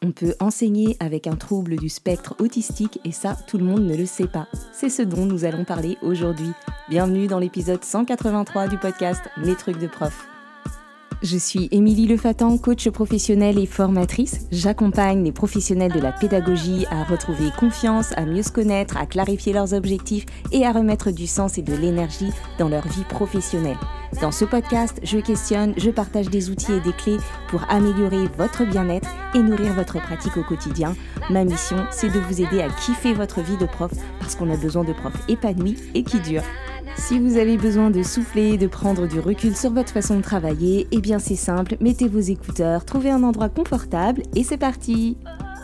On peut enseigner avec un trouble du spectre autistique et ça, tout le monde ne le sait pas. C'est ce dont nous allons parler aujourd'hui. Bienvenue dans l'épisode 183 du podcast Mes trucs de prof. Je suis Émilie Lefatan, coach professionnelle et formatrice. J'accompagne les professionnels de la pédagogie à retrouver confiance, à mieux se connaître, à clarifier leurs objectifs et à remettre du sens et de l'énergie dans leur vie professionnelle. Dans ce podcast, je questionne, je partage des outils et des clés pour améliorer votre bien-être et nourrir votre pratique au quotidien. Ma mission, c'est de vous aider à kiffer votre vie de prof parce qu'on a besoin de profs épanouis et qui durent. Si vous avez besoin de souffler, de prendre du recul sur votre façon de travailler, eh bien c'est simple, mettez vos écouteurs, trouvez un endroit confortable et c'est parti!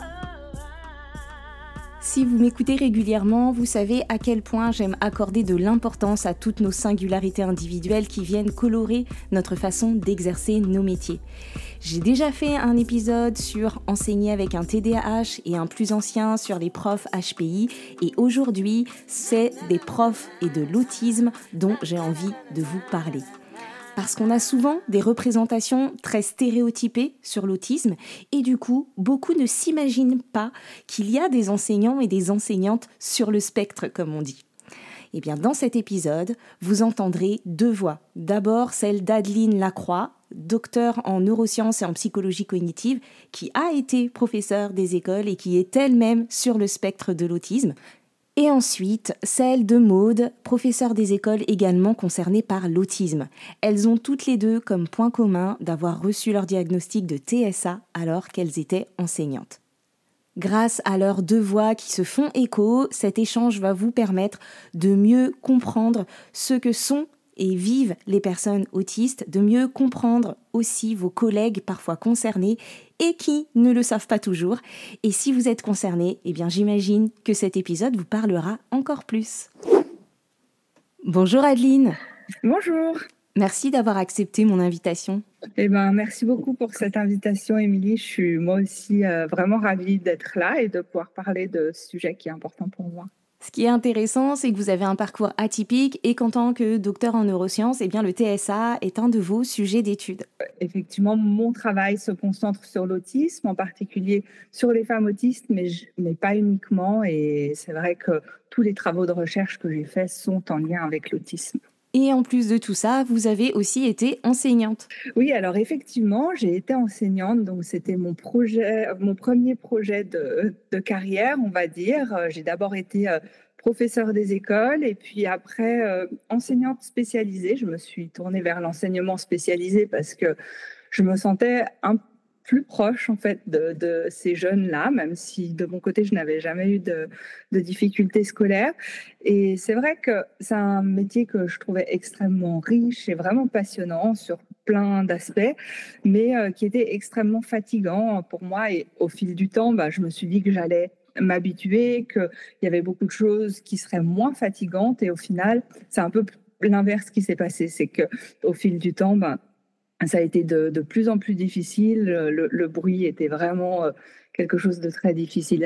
Si vous m'écoutez régulièrement, vous savez à quel point j'aime accorder de l'importance à toutes nos singularités individuelles qui viennent colorer notre façon d'exercer nos métiers. J'ai déjà fait un épisode sur enseigner avec un TDAH et un plus ancien sur les profs HPI et aujourd'hui, c'est des profs et de l'autisme dont j'ai envie de vous parler. Parce qu'on a souvent des représentations très stéréotypées sur l'autisme et du coup, beaucoup ne s'imaginent pas qu'il y a des enseignants et des enseignantes sur le spectre, comme on dit. Eh bien, dans cet épisode, vous entendrez deux voix. D'abord, celle d'Adeline Lacroix, docteure en neurosciences et en psychologie cognitive, qui a été professeure des écoles et qui est elle-même sur le spectre de l'autisme. Et ensuite, celle de Maude, professeure des écoles également concernée par l'autisme. Elles ont toutes les deux comme point commun d'avoir reçu leur diagnostic de TSA alors qu'elles étaient enseignantes. Grâce à leurs deux voix qui se font écho, cet échange va vous permettre de mieux comprendre ce que sont et vivent les personnes autistes, de mieux comprendre aussi vos collègues parfois concernés et qui ne le savent pas toujours. Et si vous êtes concerné, eh bien j'imagine que cet épisode vous parlera encore plus. Bonjour Adeline. Bonjour. Merci d'avoir accepté mon invitation. Merci beaucoup pour cette invitation, Émilie. Je suis moi aussi vraiment ravie d'être là et de pouvoir parler de ce sujet qui est important pour moi. Ce qui est intéressant, c'est que vous avez un parcours atypique et qu'en tant que docteur en neurosciences, eh bien le TSA est un de vos sujets d'étude. Effectivement, mon travail se concentre sur l'autisme, en particulier sur les femmes autistes, mais pas uniquement. Et c'est vrai que tous les travaux de recherche que j'ai faits sont en lien avec l'autisme. Et en plus de tout ça, vous avez aussi été enseignante. Oui, alors effectivement, j'ai été enseignante, donc c'était mon premier projet de carrière, on va dire. J'ai d'abord été professeure des écoles et puis après enseignante spécialisée. Je me suis tournée vers l'enseignement spécialisé parce que je me sentais un plus proche en fait de ces jeunes-là, même si de mon côté je n'avais jamais eu de difficultés scolaires. Et c'est vrai que c'est un métier que je trouvais extrêmement riche et vraiment passionnant sur plein d'aspects, mais qui était extrêmement fatigant pour moi. Et au fil du temps, je me suis dit que j'allais m'habituer, qu'il y avait beaucoup de choses qui seraient moins fatigantes. Et au final, c'est un peu l'inverse qui s'est passé. C'est qu'au fil du temps, ça a été de plus en plus difficile. Le bruit était vraiment quelque chose de très difficile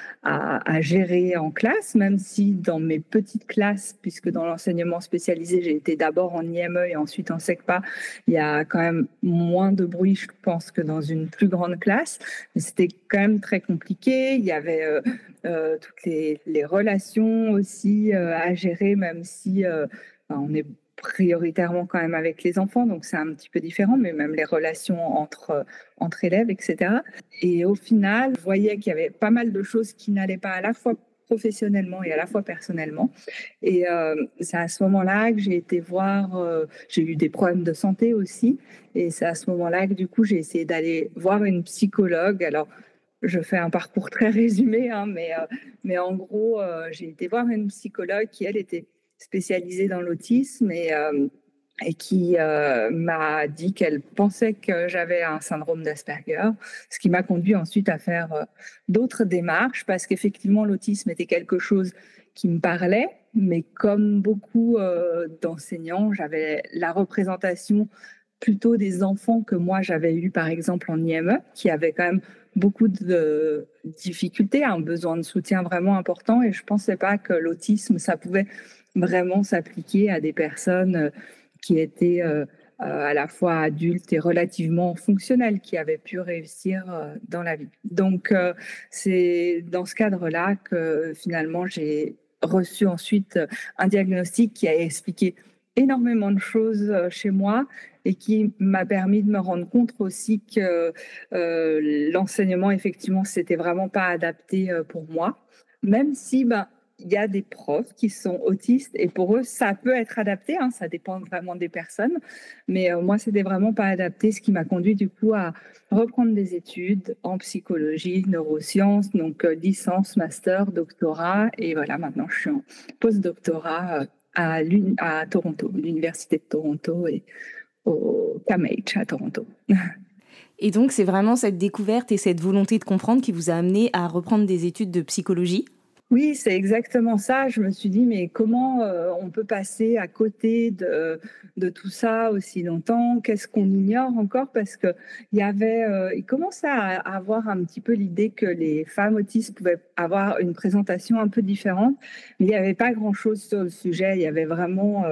à gérer en classe, même si dans mes petites classes, puisque dans l'enseignement spécialisé, j'ai été d'abord en IME et ensuite en SECPA, il y a quand même moins de bruit, je pense, que dans une plus grande classe. Mais c'était quand même très compliqué. Il y avait toutes les relations aussi à gérer, même si on est prioritairement quand même avec les enfants, donc c'est un petit peu différent, mais même les relations entre élèves, etc. Et au final, je voyais qu'il y avait pas mal de choses qui n'allaient pas à la fois professionnellement et à la fois personnellement. Et c'est à ce moment-là que j'ai été voir, j'ai eu des problèmes de santé aussi, et c'est à ce moment-là que du coup j'ai essayé d'aller voir une psychologue. Alors, je fais un parcours très résumé, mais en gros, j'ai été voir une psychologue qui, elle, était spécialisée dans l'autisme et qui m'a dit qu'elle pensait que j'avais un syndrome d'Asperger, ce qui m'a conduit ensuite à faire d'autres démarches parce qu'effectivement l'autisme était quelque chose qui me parlait, mais comme beaucoup d'enseignants, j'avais la représentation plutôt des enfants que moi j'avais eu par exemple en IME, qui avaient quand même beaucoup de difficultés, un besoin de soutien vraiment important, et je ne pensais pas que l'autisme, ça pouvait vraiment s'appliquer à des personnes qui étaient à la fois adulte et relativement fonctionnel, qui avait pu réussir dans la vie. Donc, c'est dans ce cadre-là que finalement, j'ai reçu ensuite un diagnostic qui a expliqué énormément de choses chez moi et qui m'a permis de me rendre compte aussi que l'enseignement, effectivement, c'était vraiment pas adapté pour moi, même si il y a des profs qui sont autistes et pour eux, ça peut être adapté, hein, ça dépend vraiment des personnes. Mais moi, c'était vraiment pas adapté, ce qui m'a conduit du coup à reprendre des études en psychologie, neurosciences, donc licence, master, doctorat. Et voilà, maintenant, je suis en post-doctorat à Toronto, l'Université de Toronto et au CAMH à Toronto. Et donc, c'est vraiment cette découverte et cette volonté de comprendre qui vous a amené à reprendre des études de psychologie? Oui, c'est exactement ça. Je me suis dit, mais comment on peut passer à côté de tout ça aussi longtemps? Qu'est-ce qu'on ignore encore? Parce que il commençait à avoir un petit peu l'idée que les femmes autistes pouvaient avoir une présentation un peu différente, mais il n'y avait pas grand-chose sur le sujet. Il y avait vraiment,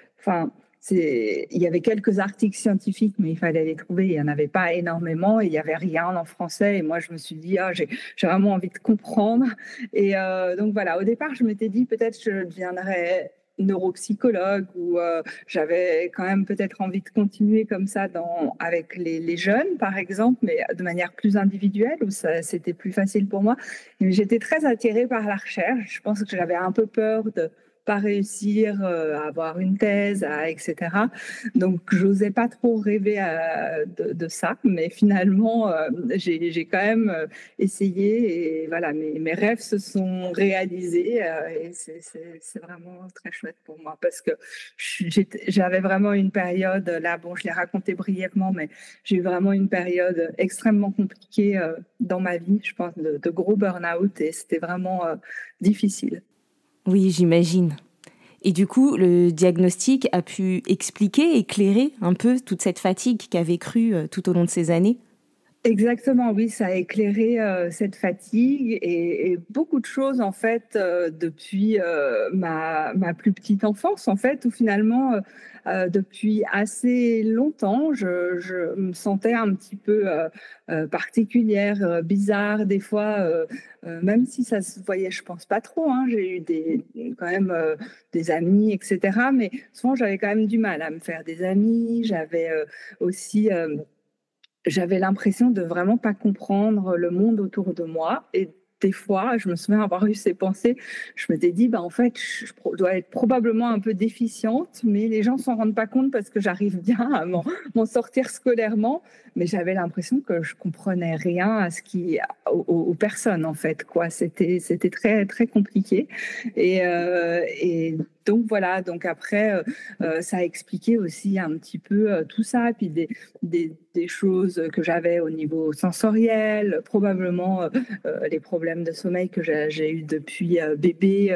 il y avait quelques articles scientifiques, mais il fallait les trouver. Il n'y en avait pas énormément et il n'y avait rien en français. Et moi, je me suis dit, j'ai vraiment envie de comprendre. Et donc voilà, au départ, je m'étais dit peut-être je deviendrais neuropsychologue ou j'avais quand même peut-être envie de continuer comme ça avec les jeunes, par exemple, mais de manière plus individuelle, où c'était plus facile pour moi. Et j'étais très attirée par la recherche. Je pense que j'avais un peu peur de pas réussir à avoir une thèse, etc. Donc, j'osais pas trop rêver de ça, mais finalement, j'ai quand même essayé et voilà, mes rêves se sont réalisés et c'est vraiment très chouette pour moi parce que j'avais vraiment une période, là, bon, je l'ai raconté brièvement, mais j'ai eu vraiment une période extrêmement compliquée dans ma vie, je pense, de gros burn-out et c'était vraiment difficile. Oui, j'imagine. Et du coup, le diagnostic a pu expliquer, éclairer un peu toute cette fatigue qu'avait crue tout au long de ces années? Exactement, oui, ça a éclairé cette fatigue et beaucoup de choses en fait depuis ma plus petite enfance en fait, où finalement depuis assez longtemps, je me sentais un petit peu particulière, bizarre des fois, même si ça se voyait, je pense pas trop. Hein, j'ai eu quand même des amis, etc. Mais souvent j'avais quand même du mal à me faire des amis. Aussi j'avais l'impression de vraiment pas comprendre le monde autour de moi et des fois, je me souviens avoir eu ces pensées, je m'étais dit: «En fait, je dois être probablement un peu déficiente, mais les gens s'en rendent pas compte parce que j'arrive bien à m'en sortir scolairement». Mais j'avais l'impression que je comprenais rien aux personnes, en fait, quoi. C'était très, très compliqué et donc voilà, donc après, ça a expliqué aussi un petit peu, tout ça, puis des choses que j'avais au niveau sensoriel, probablement les problèmes de sommeil que j'ai eu depuis bébé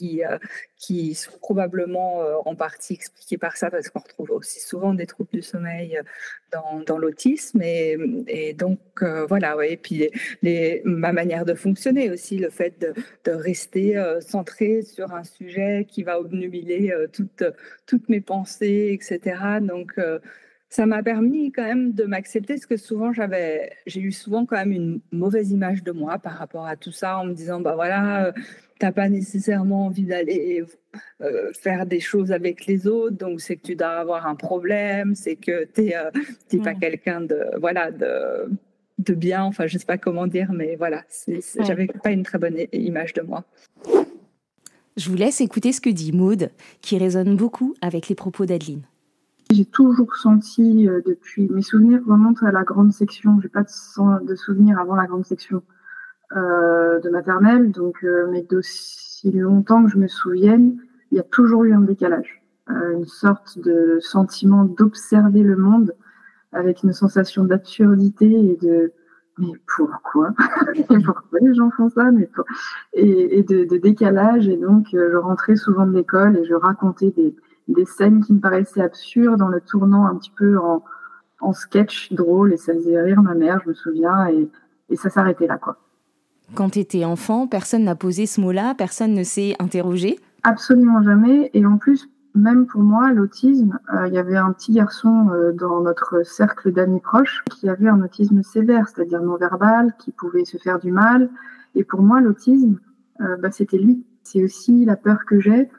qui sont probablement en partie expliqués par ça parce qu'on retrouve aussi souvent des troubles du sommeil dans l'autisme et donc voilà, ouais. Et puis ma manière de fonctionner aussi, le fait de rester centré sur un sujet qui va obnubiler toutes mes pensées, etc. Donc ça m'a permis quand même de m'accepter parce que souvent j'ai eu souvent quand même une mauvaise image de moi par rapport à tout ça en me disant voilà, t'as pas nécessairement envie d'aller faire des choses avec les autres, donc c'est que tu dois avoir un problème, c'est que t'es pas quelqu'un de bien, enfin je sais pas comment dire, mais voilà, j'avais pas une très bonne image de moi. Je vous laisse écouter ce que dit Maude, qui résonne beaucoup avec les propos d'Adeline. J'ai toujours senti, depuis mes souvenirs remontent à la grande section. J'ai pas de souvenirs avant la grande section de maternelle, donc mais d'aussi longtemps que je me souvienne, il y a toujours eu un décalage, une sorte de sentiment d'observer le monde avec une sensation d'absurdité et de mais pourquoi pourquoi les gens font ça et de décalage. Et donc je rentrais souvent de l'école et je racontais des scènes qui me paraissaient absurdes en le tournant un petit peu en sketch drôle et ça faisait rire ma mère, je me souviens, et ça s'arrêtait là, quoi. Quand tu étais enfant, personne n'a posé ce mot-là, personne ne s'est interrogé? Absolument jamais, et en plus même pour moi, l'autisme, il y avait un petit garçon dans notre cercle d'amis proches qui avait un autisme sévère, c'est-à-dire non-verbal, qui pouvait se faire du mal. Et pour moi, l'autisme, c'était lui. C'est aussi la peur que j'ai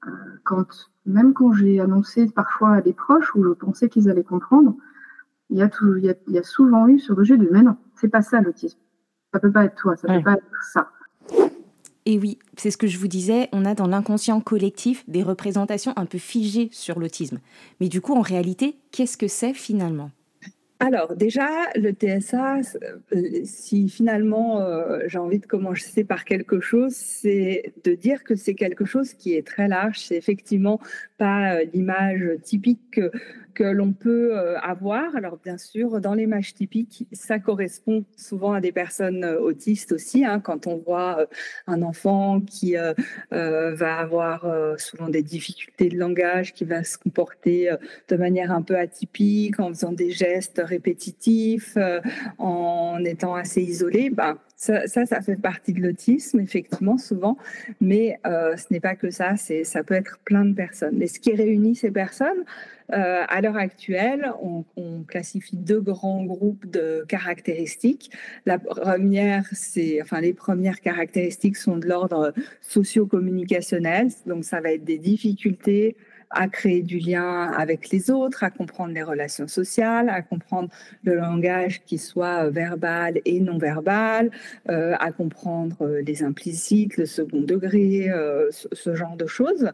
même quand j'ai annoncé parfois à des proches où je pensais qu'ils allaient comprendre, il y a souvent eu ce rejet de « mais non, c'est pas ça l'autisme. Ça peut pas être toi, ça peut pas être ça ». Et oui, c'est ce que je vous disais, on a dans l'inconscient collectif des représentations un peu figées sur l'autisme. Mais du coup, en réalité, qu'est-ce que c'est finalement ? Alors déjà, le TSA, si finalement j'ai envie de commencer par quelque chose, c'est de dire que c'est quelque chose qui est très large. C'est effectivement pas l'image typique que l'on peut avoir. Alors bien sûr, dans l'image typique, ça correspond souvent à des personnes autistes aussi. Quand on voit un enfant qui va avoir souvent des difficultés de langage, qui va se comporter de manière un peu atypique, en faisant des gestes répétitifs, en étant assez isolé, ça fait partie de l'autisme, effectivement, souvent, mais ce n'est pas que ça, ça peut être plein de personnes. Et ce qui réunit ces personnes, à l'heure actuelle, on classifie 2 grands groupes de caractéristiques. La première, les premières caractéristiques sont de l'ordre socio-communicationnel, donc ça va être des difficultés à créer du lien avec les autres, à comprendre les relations sociales, à comprendre le langage qui soit verbal et non verbal, à comprendre les implicites, le second degré, ce genre de choses.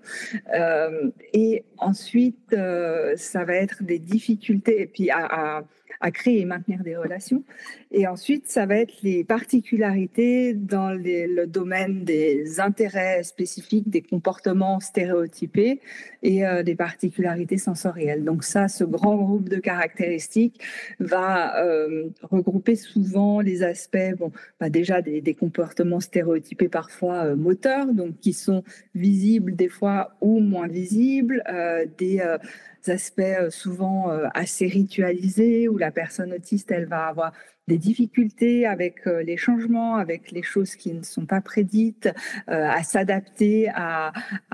Et ensuite, ça va être des difficultés, et puis à créer et maintenir des relations. Et ensuite, ça va être les particularités dans le domaine des intérêts spécifiques, des comportements stéréotypés et des particularités sensorielles. Donc ça, ce grand groupe de caractéristiques va regrouper souvent les aspects, déjà des comportements stéréotypés parfois moteurs, donc qui sont visibles des fois ou moins visibles, des aspects souvent assez ritualisés où la personne autiste, elle va avoir des difficultés avec les changements, avec les choses qui ne sont pas prédites, à s'adapter à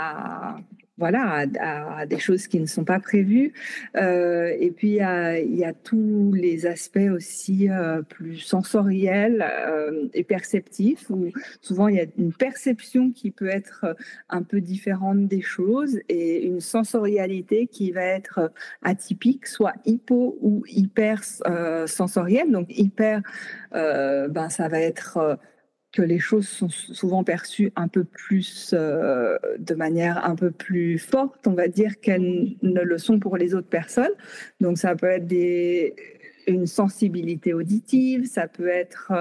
des choses qui ne sont pas prévues. Et puis, il y a tous les aspects aussi plus sensoriels et perceptifs, où souvent il y a une perception qui peut être un peu différente des choses et une sensorialité qui va être atypique, soit hypo ou hyper sensorielle. Donc, hyper, ça va être que les choses sont souvent perçues un peu plus, de manière un peu plus forte, on va dire, qu'elles ne le sont pour les autres personnes. Donc, ça peut être une sensibilité auditive, ça peut être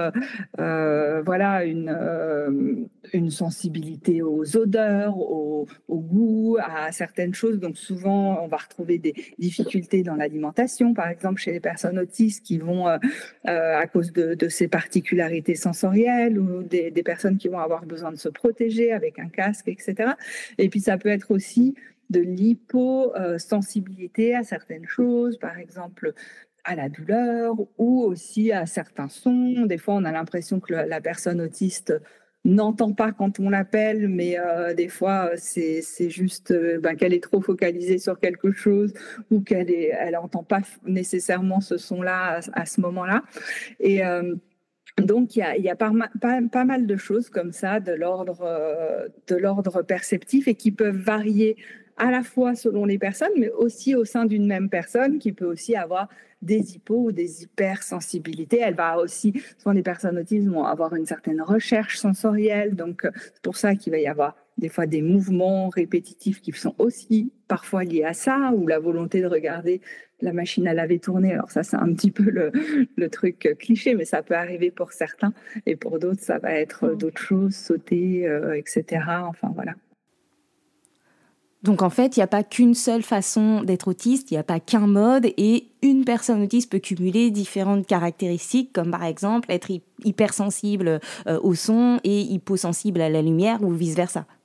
une sensibilité aux odeurs, au goût, à certaines choses. Donc souvent, on va retrouver des difficultés dans l'alimentation, par exemple chez les personnes autistes qui vont, à cause de ces particularités sensorielles, ou des personnes qui vont avoir besoin de se protéger avec un casque, etc. Et puis ça peut être aussi de l'hyposensibilité à certaines choses, par exemple à la douleur ou aussi à certains sons. Des fois, on a l'impression que la personne autiste n'entend pas quand on l'appelle, mais des fois, c'est juste qu'elle est trop focalisée sur quelque chose ou elle n'entend pas nécessairement ce son-là à ce moment-là. Et donc, il y a pas mal de choses comme ça de l'ordre perceptif et qui peuvent varier à la fois selon les personnes, mais aussi au sein d'une même personne qui peut aussi avoir des hypos ou des hypersensibilités. Elle va aussi, souvent les personnes autistes vont avoir une certaine recherche sensorielle, donc c'est pour ça qu'il va y avoir des fois des mouvements répétitifs qui sont aussi parfois liés à ça, ou la volonté de regarder la machine à laver tourner. Alors ça, c'est un petit peu le truc cliché, mais ça peut arriver pour certains, et pour d'autres, ça va être d'autres choses, sauter, etc. Enfin, voilà. Donc en fait, il n'y a pas qu'une seule façon d'être autiste, il n'y a pas qu'un mode, et une personne autiste peut cumuler différentes caractéristiques, comme par exemple être hypersensible au son et hyposensible à la lumière, ou vice-versa.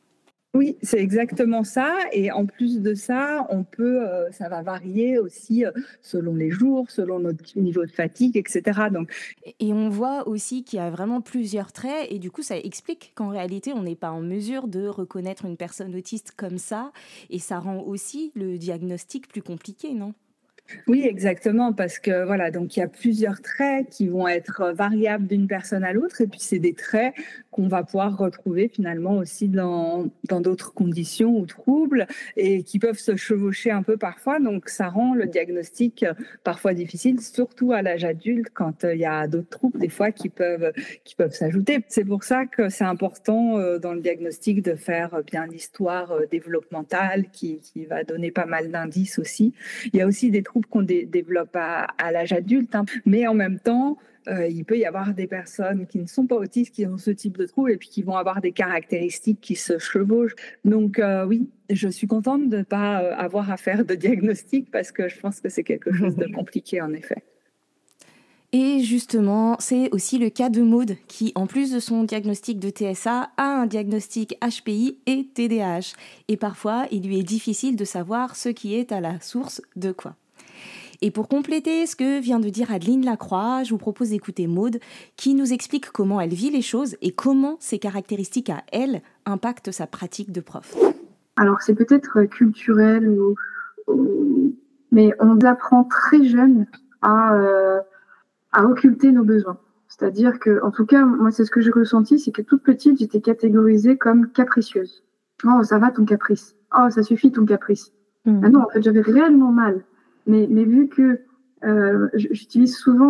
Oui, c'est exactement ça. Et en plus de ça, ça va varier aussi selon les jours, selon notre niveau de fatigue, etc. Donc, Et on voit aussi qu'il y a vraiment plusieurs traits et du coup ça explique qu'en réalité on n'est pas en mesure de reconnaître une personne autiste comme ça et ça rend aussi le diagnostic plus compliqué, non? oui, exactement, parce que voilà, donc il y a plusieurs traits qui vont être variables d'une personne à l'autre, et puis c'est des traits qu'on va pouvoir retrouver finalement aussi dans d'autres conditions ou troubles, et qui peuvent se chevaucher un peu parfois, donc ça rend le diagnostic parfois difficile, surtout à l'âge adulte, quand il y a d'autres troubles des fois qui peuvent s'ajouter. C'est pour ça que c'est important dans le diagnostic de faire bien l'histoire développementale qui va donner pas mal d'indices aussi. Il y a aussi des troubles qu'on développe à l'âge adulte, hein. Mais en même temps, il peut y avoir des personnes qui ne sont pas autistes, qui ont ce type de trouble et puis qui vont avoir des caractéristiques qui se chevauchent. Donc oui, je suis contente de ne pas avoir à faire de diagnostic parce que je pense que c'est quelque chose de compliqué en effet. Et justement, c'est aussi le cas de Maud, qui, en plus de son diagnostic de TSA, a un diagnostic HPI et TDAH. Et parfois, il lui est difficile de savoir ce qui est à la source de quoi. Et pour compléter ce que vient de dire Adeline Lacroix, je vous propose d'écouter Maud, qui nous explique comment elle vit les choses et comment ses caractéristiques à elle impactent sa pratique de prof. Alors, c'est peut-être culturel, mais on apprend très jeune à occulter nos besoins. C'est-à-dire que, en tout cas, moi, c'est ce que j'ai ressenti, c'est que toute petite, j'étais catégorisée comme capricieuse. Oh, ça va ton caprice. Oh, ça suffit ton caprice. Ah non, en fait, j'avais réellement mal. Mais vu que j'utilise souvent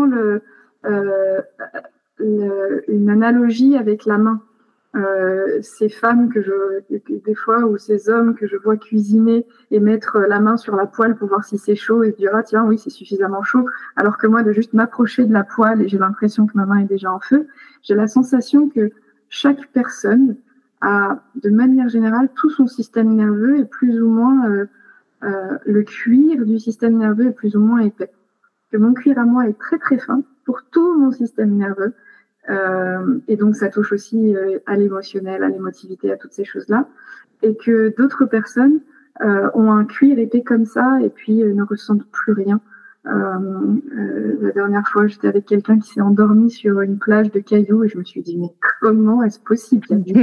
une analogie avec la main. Ces femmes des fois, ou ces hommes que je vois cuisiner et mettre la main sur la poêle pour voir si c'est chaud et dire, ah tiens, oui, c'est suffisamment chaud. Alors que moi, de juste m'approcher de la poêle et j'ai l'impression que ma main est déjà en feu, j'ai la sensation que chaque personne a, de manière générale, tout son système nerveux est plus ou moins, le cuir du système nerveux est plus ou moins épais. Que mon cuir à moi est très très fin pour tout mon système nerveux. Et donc, ça touche aussi à l'émotionnel, à l'émotivité, à toutes ces choses-là. Et que d'autres personnes ont un cuir épais comme ça et puis ne ressentent plus rien. La dernière fois, j'étais avec quelqu'un qui s'est endormi sur une plage de cailloux et je me suis dit, mais comment est-ce possible?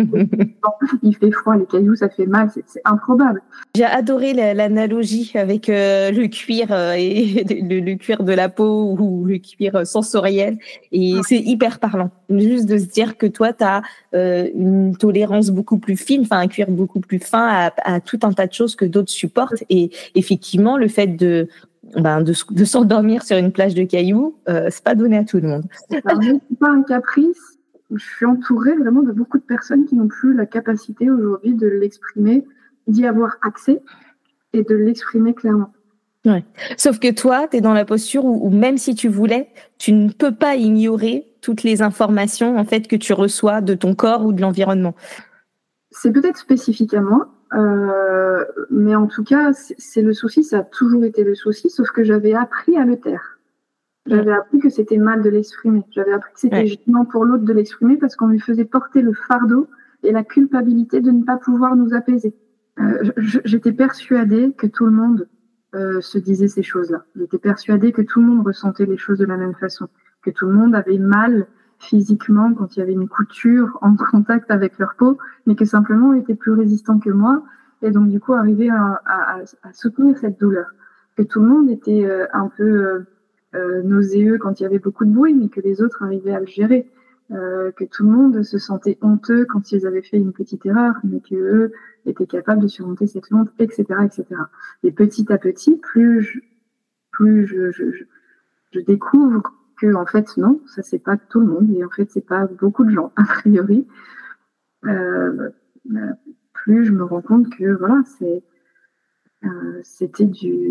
Il fait froid, les cailloux, ça fait mal, c'est improbable. J'ai adoré l'analogie avec le cuir et le cuir de la peau ou le cuir sensoriel. Et c'est hyper parlant. Juste de se dire que toi, tu as une tolérance beaucoup plus fine, enfin un cuir beaucoup plus fin à tout un tas de choses que d'autres supportent. Et effectivement, le fait de s'endormir sur une plage de cailloux, c'est pas donné à tout le monde. Alors, c'est pas un caprice. Je suis entourée vraiment de beaucoup de personnes qui n'ont plus la capacité aujourd'hui de l'exprimer, d'y avoir accès et de l'exprimer clairement. Ouais. Sauf que toi, tu es dans la posture où même si tu voulais, tu ne peux pas ignorer toutes les informations en fait que tu reçois de ton corps ou de l'environnement. C'est peut-être spécifique à moi, mais en tout cas, c'est le souci, ça a toujours été le souci, sauf que j'avais appris à le taire. J'avais appris que c'était mal de l'exprimer. J'avais appris que c'était gênant pour l'autre de l'exprimer parce qu'on lui faisait porter le fardeau et la culpabilité de ne pas pouvoir nous apaiser. J'étais persuadée que tout le monde se disait ces choses-là. J'étais persuadée que tout le monde ressentait les choses de la même façon, que tout le monde avait mal physiquement quand il y avait une couture en contact avec leur peau, mais que simplement on était plus résistant que moi et donc du coup arriver à soutenir cette douleur. Que tout le monde était un peu nauséeux quand il y avait beaucoup de bruit, mais que les autres arrivaient à le gérer. Que tout le monde se sentait honteux quand ils avaient fait une petite erreur, mais qu'eux étaient capables de surmonter cette honte, etc., etc. Et petit à petit, plus je découvre que en fait non, ça c'est pas tout le monde, et en fait c'est pas beaucoup de gens a priori. Plus je me rends compte que voilà, c'était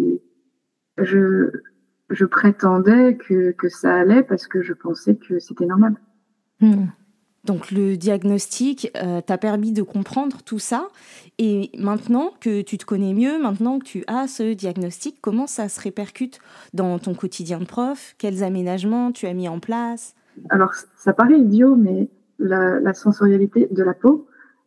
je prétendais que ça allait parce que je pensais que c'était normal. Donc le diagnostic t'a permis de comprendre tout ça. Et maintenant que tu te connais mieux, maintenant que tu as ce diagnostic, comment ça se répercute dans ton quotidien de prof? Quels aménagements tu as mis en place? Alors ça paraît idiot, mais la sensorialité de la peau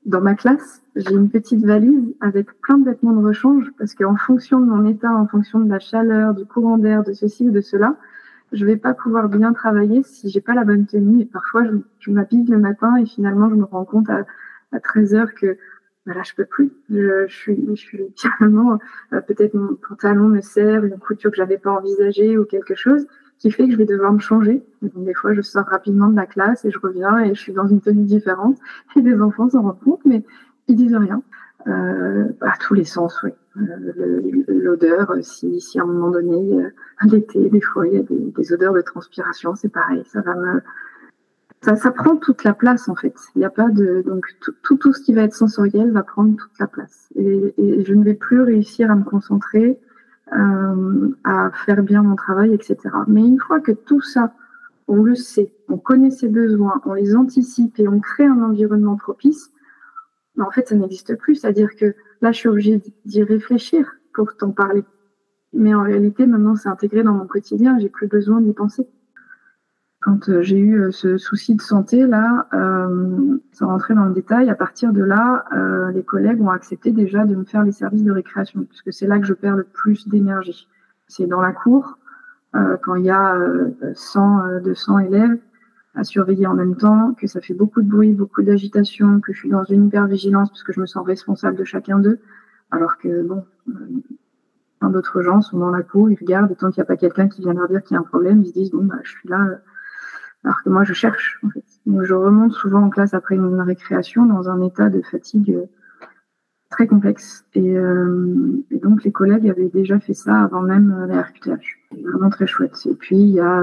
dans ma classe, j'ai une petite valise avec plein de vêtements de rechange parce qu'en fonction de mon état, en fonction de la chaleur, du courant d'air, de ceci ou de cela, je vais pas pouvoir bien travailler si j'ai pas la bonne tenue. Et parfois, je m'habille le matin et finalement, je me rends compte à 13 heures que là, je peux plus. Je suis littéralement, peut-être mon pantalon me serre, une couture que j'avais pas envisagée ou quelque chose qui fait que je vais devoir me changer. Et donc, des fois, je sors rapidement de la classe et je reviens et je suis dans une tenue différente. Et les enfants s'en rendent compte, mais ils disent rien. À tous les sens, oui. L'odeur, si à un moment donné, l'été, des fois, il y a des odeurs de transpiration, c'est pareil. Ça prend toute la place, en fait. Il n'y a pas donc, tout ce qui va être sensoriel va prendre toute la place. Et je ne vais plus réussir à me concentrer, à faire bien mon travail, etc. Mais une fois que tout ça, on le sait, on connaît ses besoins, on les anticipe et on crée un environnement propice, en fait, ça n'existe plus. C'est-à-dire que là, je suis obligée d'y réfléchir pour t'en parler. Mais en réalité, maintenant, c'est intégré dans mon quotidien. J'ai plus besoin d'y penser. Quand j'ai eu ce souci de santé, là, sans rentrer dans le détail, à partir de là, les collègues ont accepté déjà de me faire les services de récréation, puisque c'est là que je perds le plus d'énergie. C'est dans la cour, quand il y a 100, 200 élèves à surveiller en même temps, que ça fait beaucoup de bruit, beaucoup d'agitation, que je suis dans une hypervigilance parce que je me sens responsable de chacun d'eux, alors que, bon, plein d'autres gens sont dans la cour, ils regardent, et tant qu'il n'y a pas quelqu'un qui vient leur dire qu'il y a un problème, ils se disent, bon, bah, je suis là, alors que moi, je cherche, en fait. Donc, je remonte souvent en classe après une récréation dans un état de fatigue très complexe. Et donc, les collègues avaient déjà fait ça avant même la RQTH. C'est vraiment très chouette. Et puis, il y a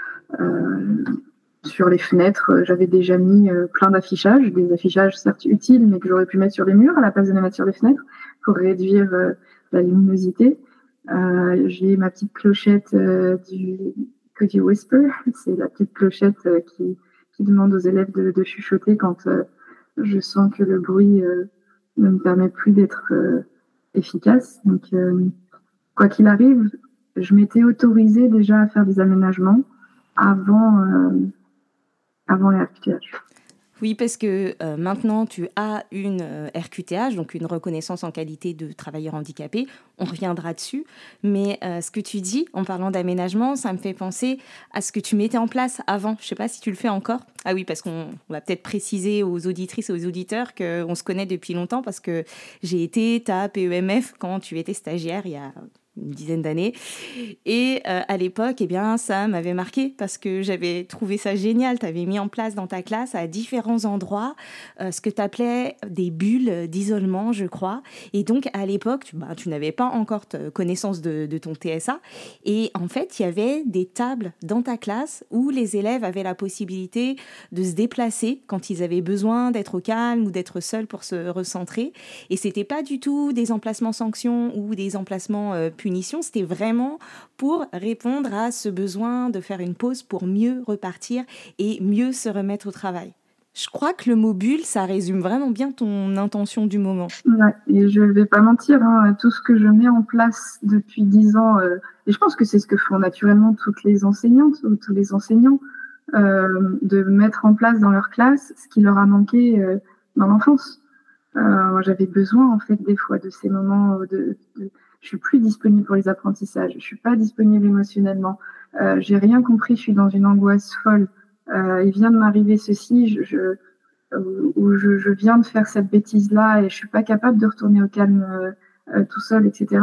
sur les fenêtres, j'avais déjà mis plein d'affichages, des affichages certes utiles, mais que j'aurais pu mettre sur les murs à la place de les mettre sur les fenêtres pour réduire la luminosité. J'ai ma petite clochette du Cody Whisper, c'est la petite clochette qui demande aux élèves de chuchoter quand je sens que le bruit ne me permet plus d'être efficace. Donc, quoi qu'il arrive, je m'étais autorisée déjà à faire des aménagements avant les RQTH. Oui, parce que maintenant, tu as une RQTH, donc une reconnaissance en qualité de travailleur handicapé. On reviendra dessus. Mais ce que tu dis, en parlant d'aménagement, ça me fait penser à ce que tu mettais en place avant. Je ne sais pas si tu le fais encore. Ah oui, parce qu'on va peut-être préciser aux auditrices et aux auditeurs qu'on se connaît depuis longtemps parce que j'ai été ta PEMF quand tu étais stagiaire il y a une dizaine d'années. Et à l'époque, eh bien, ça m'avait marqué parce que j'avais trouvé ça génial. Tu avais mis en place dans ta classe à différents endroits ce que tu appelais des bulles d'isolement, je crois. Et donc, à l'époque, tu n'avais pas encore connaissance de ton TSA. Et en fait, il y avait des tables dans ta classe où les élèves avaient la possibilité de se déplacer quand ils avaient besoin d'être au calme ou d'être seuls pour se recentrer. Et c'était pas du tout des emplacements sanctions ou des emplacements punition, c'était vraiment pour répondre à ce besoin de faire une pause pour mieux repartir et mieux se remettre au travail. Je crois que le mot bulle, ça résume vraiment bien ton intention du moment. Ouais, et je ne vais pas mentir, tout ce que je mets en place depuis 10 ans, et je pense que c'est ce que font naturellement toutes les enseignantes ou tous les enseignants, de mettre en place dans leur classe ce qui leur a manqué dans l'enfance. Moi, j'avais besoin, en fait, des fois de ces moments je suis plus disponible pour les apprentissages, je suis pas disponible émotionnellement, j'ai rien compris, je suis dans une angoisse folle, il vient de m'arriver ceci, je viens de faire cette bêtise-là et je suis pas capable de retourner au calme tout seul, etc.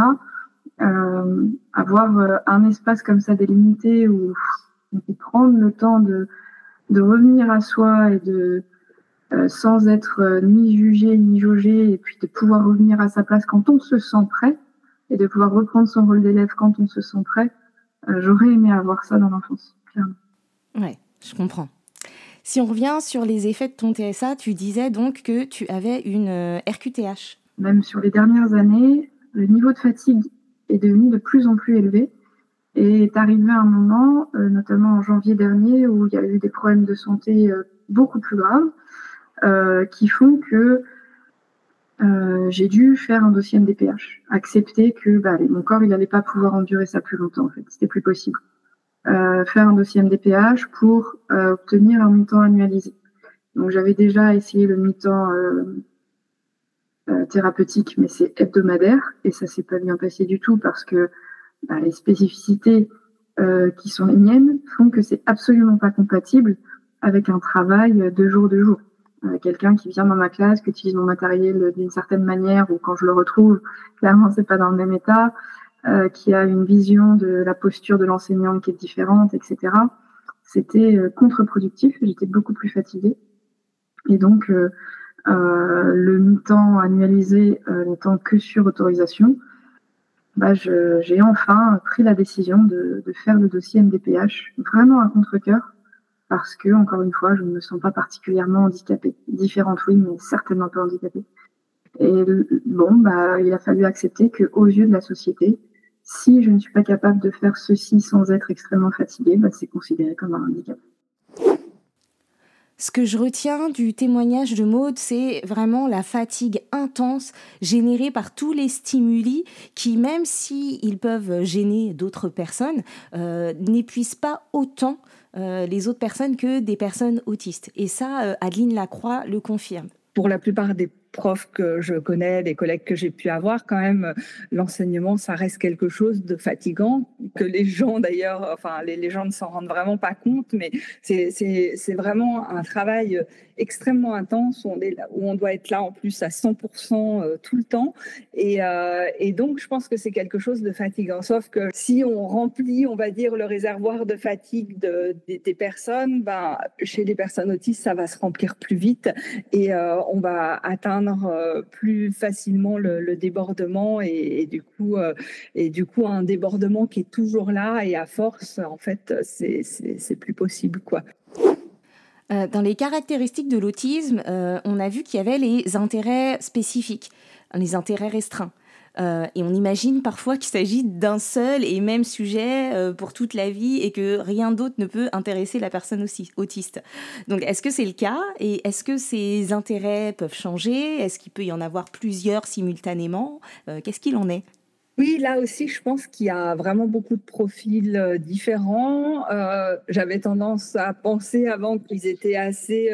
Avoir un espace comme ça délimité où on peut prendre le temps de revenir à soi et sans être ni jugé ni jaugé, et puis de pouvoir revenir à sa place quand on se sent prêt et de pouvoir reprendre son rôle d'élève quand on se sent prêt. J'aurais aimé avoir ça dans l'enfance, clairement. Ouais, je comprends. Si on revient sur les effets de ton TSA, tu disais donc que tu avais une RQTH. Même sur les dernières années, le niveau de fatigue est devenu de plus en plus élevé et est arrivé à un moment, notamment en janvier dernier, où il y a eu des problèmes de santé beaucoup plus graves qui font que j'ai dû faire un dossier MDPH, accepter que mon corps il n'allait pas pouvoir endurer ça plus longtemps, en fait, c'était plus possible. Faire un dossier MDPH pour obtenir un mi-temps annualisé. Donc j'avais déjà essayé le mi-temps thérapeutique, mais c'est hebdomadaire et ça s'est pas bien passé du tout parce que les spécificités qui sont les miennes font que c'est absolument pas compatible avec un travail de jour. Quelqu'un qui vient dans ma classe, qui utilise mon matériel d'une certaine manière, ou quand je le retrouve, clairement c'est pas dans le même état, qui a une vision de la posture de l'enseignante qui est différente, etc. C'était contre-productif, j'étais beaucoup plus fatiguée. Et donc, le mi-temps annualisé n'étant que sur autorisation, j'ai enfin pris la décision de faire le dossier MDPH, vraiment à contre-cœur, parce que, encore une fois, je ne me sens pas particulièrement handicapée. Différente, oui, mais certainement pas handicapée. Et il a fallu accepter qu'aux yeux de la société, si je ne suis pas capable de faire ceci sans être extrêmement fatiguée, c'est considéré comme un handicap. Ce que je retiens du témoignage de Maud, c'est vraiment la fatigue intense générée par tous les stimuli qui, même s'ils peuvent gêner d'autres personnes, n'épuisent pas autant les autres personnes que des personnes autistes. Et ça, Adeline Lacroix le confirme. Pour la plupart des profs que je connais, des collègues que j'ai pu avoir, quand même, l'enseignement, ça reste quelque chose de fatigant, que les gens d'ailleurs, les gens ne s'en rendent vraiment pas compte, mais c'est vraiment un travail extrêmement intense où on doit être là en plus à 100% tout le temps. Et donc, je pense que c'est quelque chose de fatigant. Sauf que si on remplit, on va dire, le réservoir de fatigue des personnes, chez les personnes autistes, ça va se remplir plus vite et on va atteindre plus facilement le débordement et du coup un débordement qui est toujours là et à force, en fait, c'est plus possible, quoi. Dans les caractéristiques de l'autisme, on a vu qu'il y avait les intérêts spécifiques, les intérêts restreints. Et on imagine parfois qu'il s'agit d'un seul et même sujet pour toute la vie et que rien d'autre ne peut intéresser la personne aussi autiste. Donc, est-ce que c'est le cas? Et est-ce que ces intérêts peuvent changer? Est-ce qu'il peut y en avoir plusieurs simultanément? Qu'est-ce qu'il en est? Oui, là aussi, je pense qu'il y a vraiment beaucoup de profils différents. J'avais tendance à penser avant qu'ils étaient assez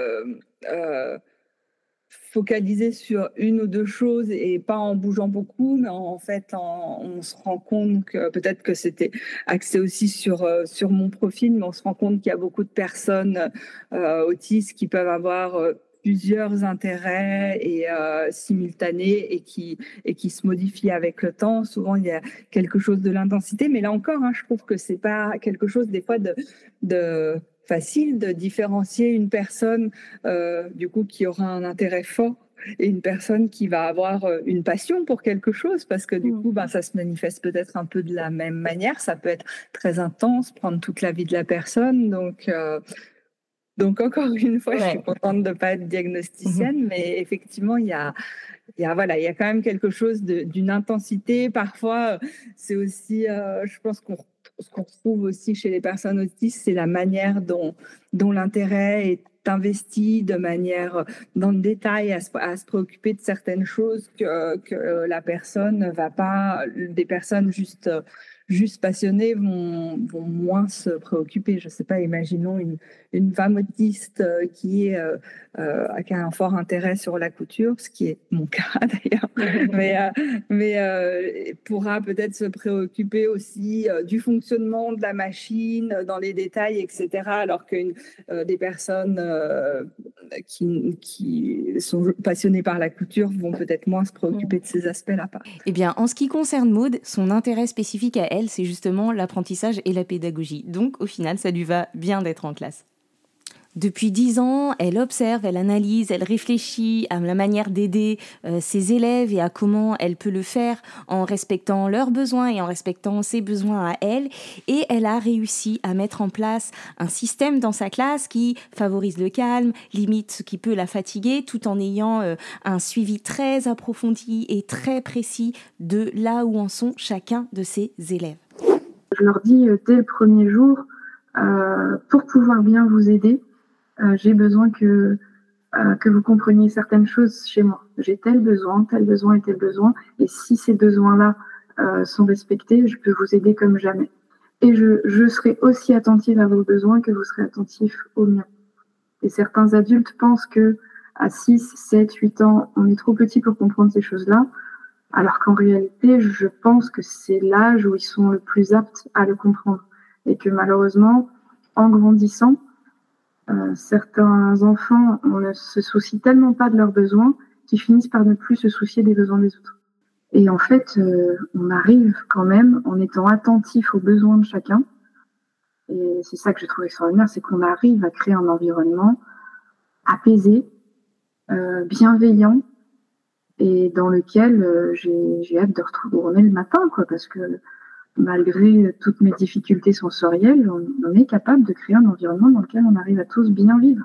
focalisés sur une ou deux choses et pas en bougeant beaucoup, mais en fait, on se rend compte que peut-être que c'était axé aussi sur mon profil, mais on se rend compte qu'il y a beaucoup de personnes autistes qui peuvent avoir plusieurs intérêts et simultanés et qui se modifient avec le temps. Souvent, il y a quelque chose de l'intensité, mais là encore, je trouve que c'est pas quelque chose des fois de facile de différencier une personne du coup qui aura un intérêt fort et une personne qui va avoir une passion pour quelque chose, parce que du coup ça se manifeste peut-être un peu de la même manière, ça peut être très intense, prendre toute la vie de la personne, donc encore une fois, je suis contente de ne pas être diagnosticienne, mais effectivement, il y a quand même quelque chose d'une intensité. Parfois, c'est aussi, je pense ce qu'on retrouve aussi chez les personnes autistes, c'est la manière dont l'intérêt est investi de manière dans le détail à se préoccuper de certaines choses que la personne ne va pas, des personnes juste passionnées vont moins se préoccuper. Je ne sais pas, imaginons une femme autiste qui a un fort intérêt sur la couture, ce qui est mon cas d'ailleurs, mais pourra peut-être se préoccuper aussi du fonctionnement de la machine, dans les détails, etc. Alors que des personnes qui sont passionnées par la couture vont peut-être moins se préoccuper de ces aspects-là. Eh bien, en ce qui concerne Maud, son intérêt spécifique à elle, c'est justement l'apprentissage et la pédagogie. Donc, au final, ça lui va bien d'être en classe. Depuis 10 ans, elle observe, elle analyse, elle réfléchit à la manière d'aider ses élèves et à comment elle peut le faire en respectant leurs besoins et en respectant ses besoins à elle. Et elle a réussi à mettre en place un système dans sa classe qui favorise le calme, limite ce qui peut la fatiguer, tout en ayant un suivi très approfondi et très précis de là où en sont chacun de ses élèves. Je leur dis dès le premier jour, pour pouvoir bien vous aider, j'ai besoin que vous compreniez certaines choses chez moi. J'ai tel besoin et tel besoin. Et si ces besoins-là sont respectés, je peux vous aider comme jamais. Et je serai aussi attentive à vos besoins que vous serez attentif aux miens. Et certains adultes pensent que à 6, 7, 8 ans, on est trop petit pour comprendre ces choses-là, alors qu'en réalité, je pense que c'est l'âge où ils sont le plus aptes à le comprendre. Et que malheureusement, en grandissant, certains enfants, on ne se soucie tellement pas de leurs besoins qu'ils finissent par ne plus se soucier des besoins des autres. Et en fait, on arrive quand même, en étant attentif aux besoins de chacun, et c'est ça que je trouve extraordinaire, c'est qu'on arrive à créer un environnement apaisé, bienveillant, et dans lequel j'ai hâte de retourner le matin, quoi, parce que malgré toutes mes difficultés sensorielles, on est capable de créer un environnement dans lequel on arrive à tous bien vivre.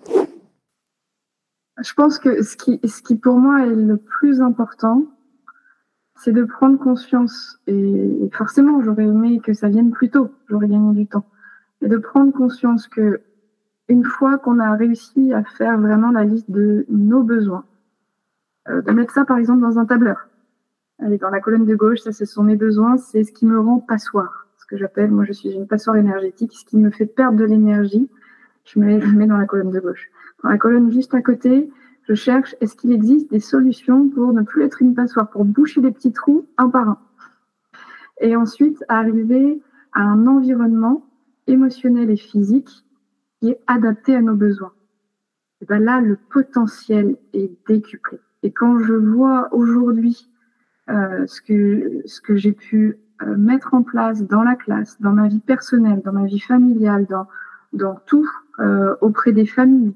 Je pense que ce qui pour moi est le plus important, c'est de prendre conscience, et forcément j'aurais aimé que ça vienne plus tôt, j'aurais gagné du temps, et de prendre conscience que une fois qu'on a réussi à faire vraiment la liste de nos besoins, de mettre ça par exemple dans un tableur. Allez, dans la colonne de gauche, ça ce sont mes besoins, c'est ce qui me rend passoire, ce que j'appelle, moi je suis une passoire énergétique, ce qui me fait perdre de l'énergie, je le mets dans la colonne de gauche. Dans la colonne juste à côté, je cherche, est-ce qu'il existe des solutions pour ne plus être une passoire, pour boucher les petits trous un par un. Et ensuite, arriver à un environnement émotionnel et physique qui est adapté à nos besoins. Et ben là, le potentiel est décuplé. Et quand je vois aujourd'hui ce que j'ai pu mettre en place dans la classe, dans ma vie personnelle, dans ma vie familiale, dans tout, auprès des familles,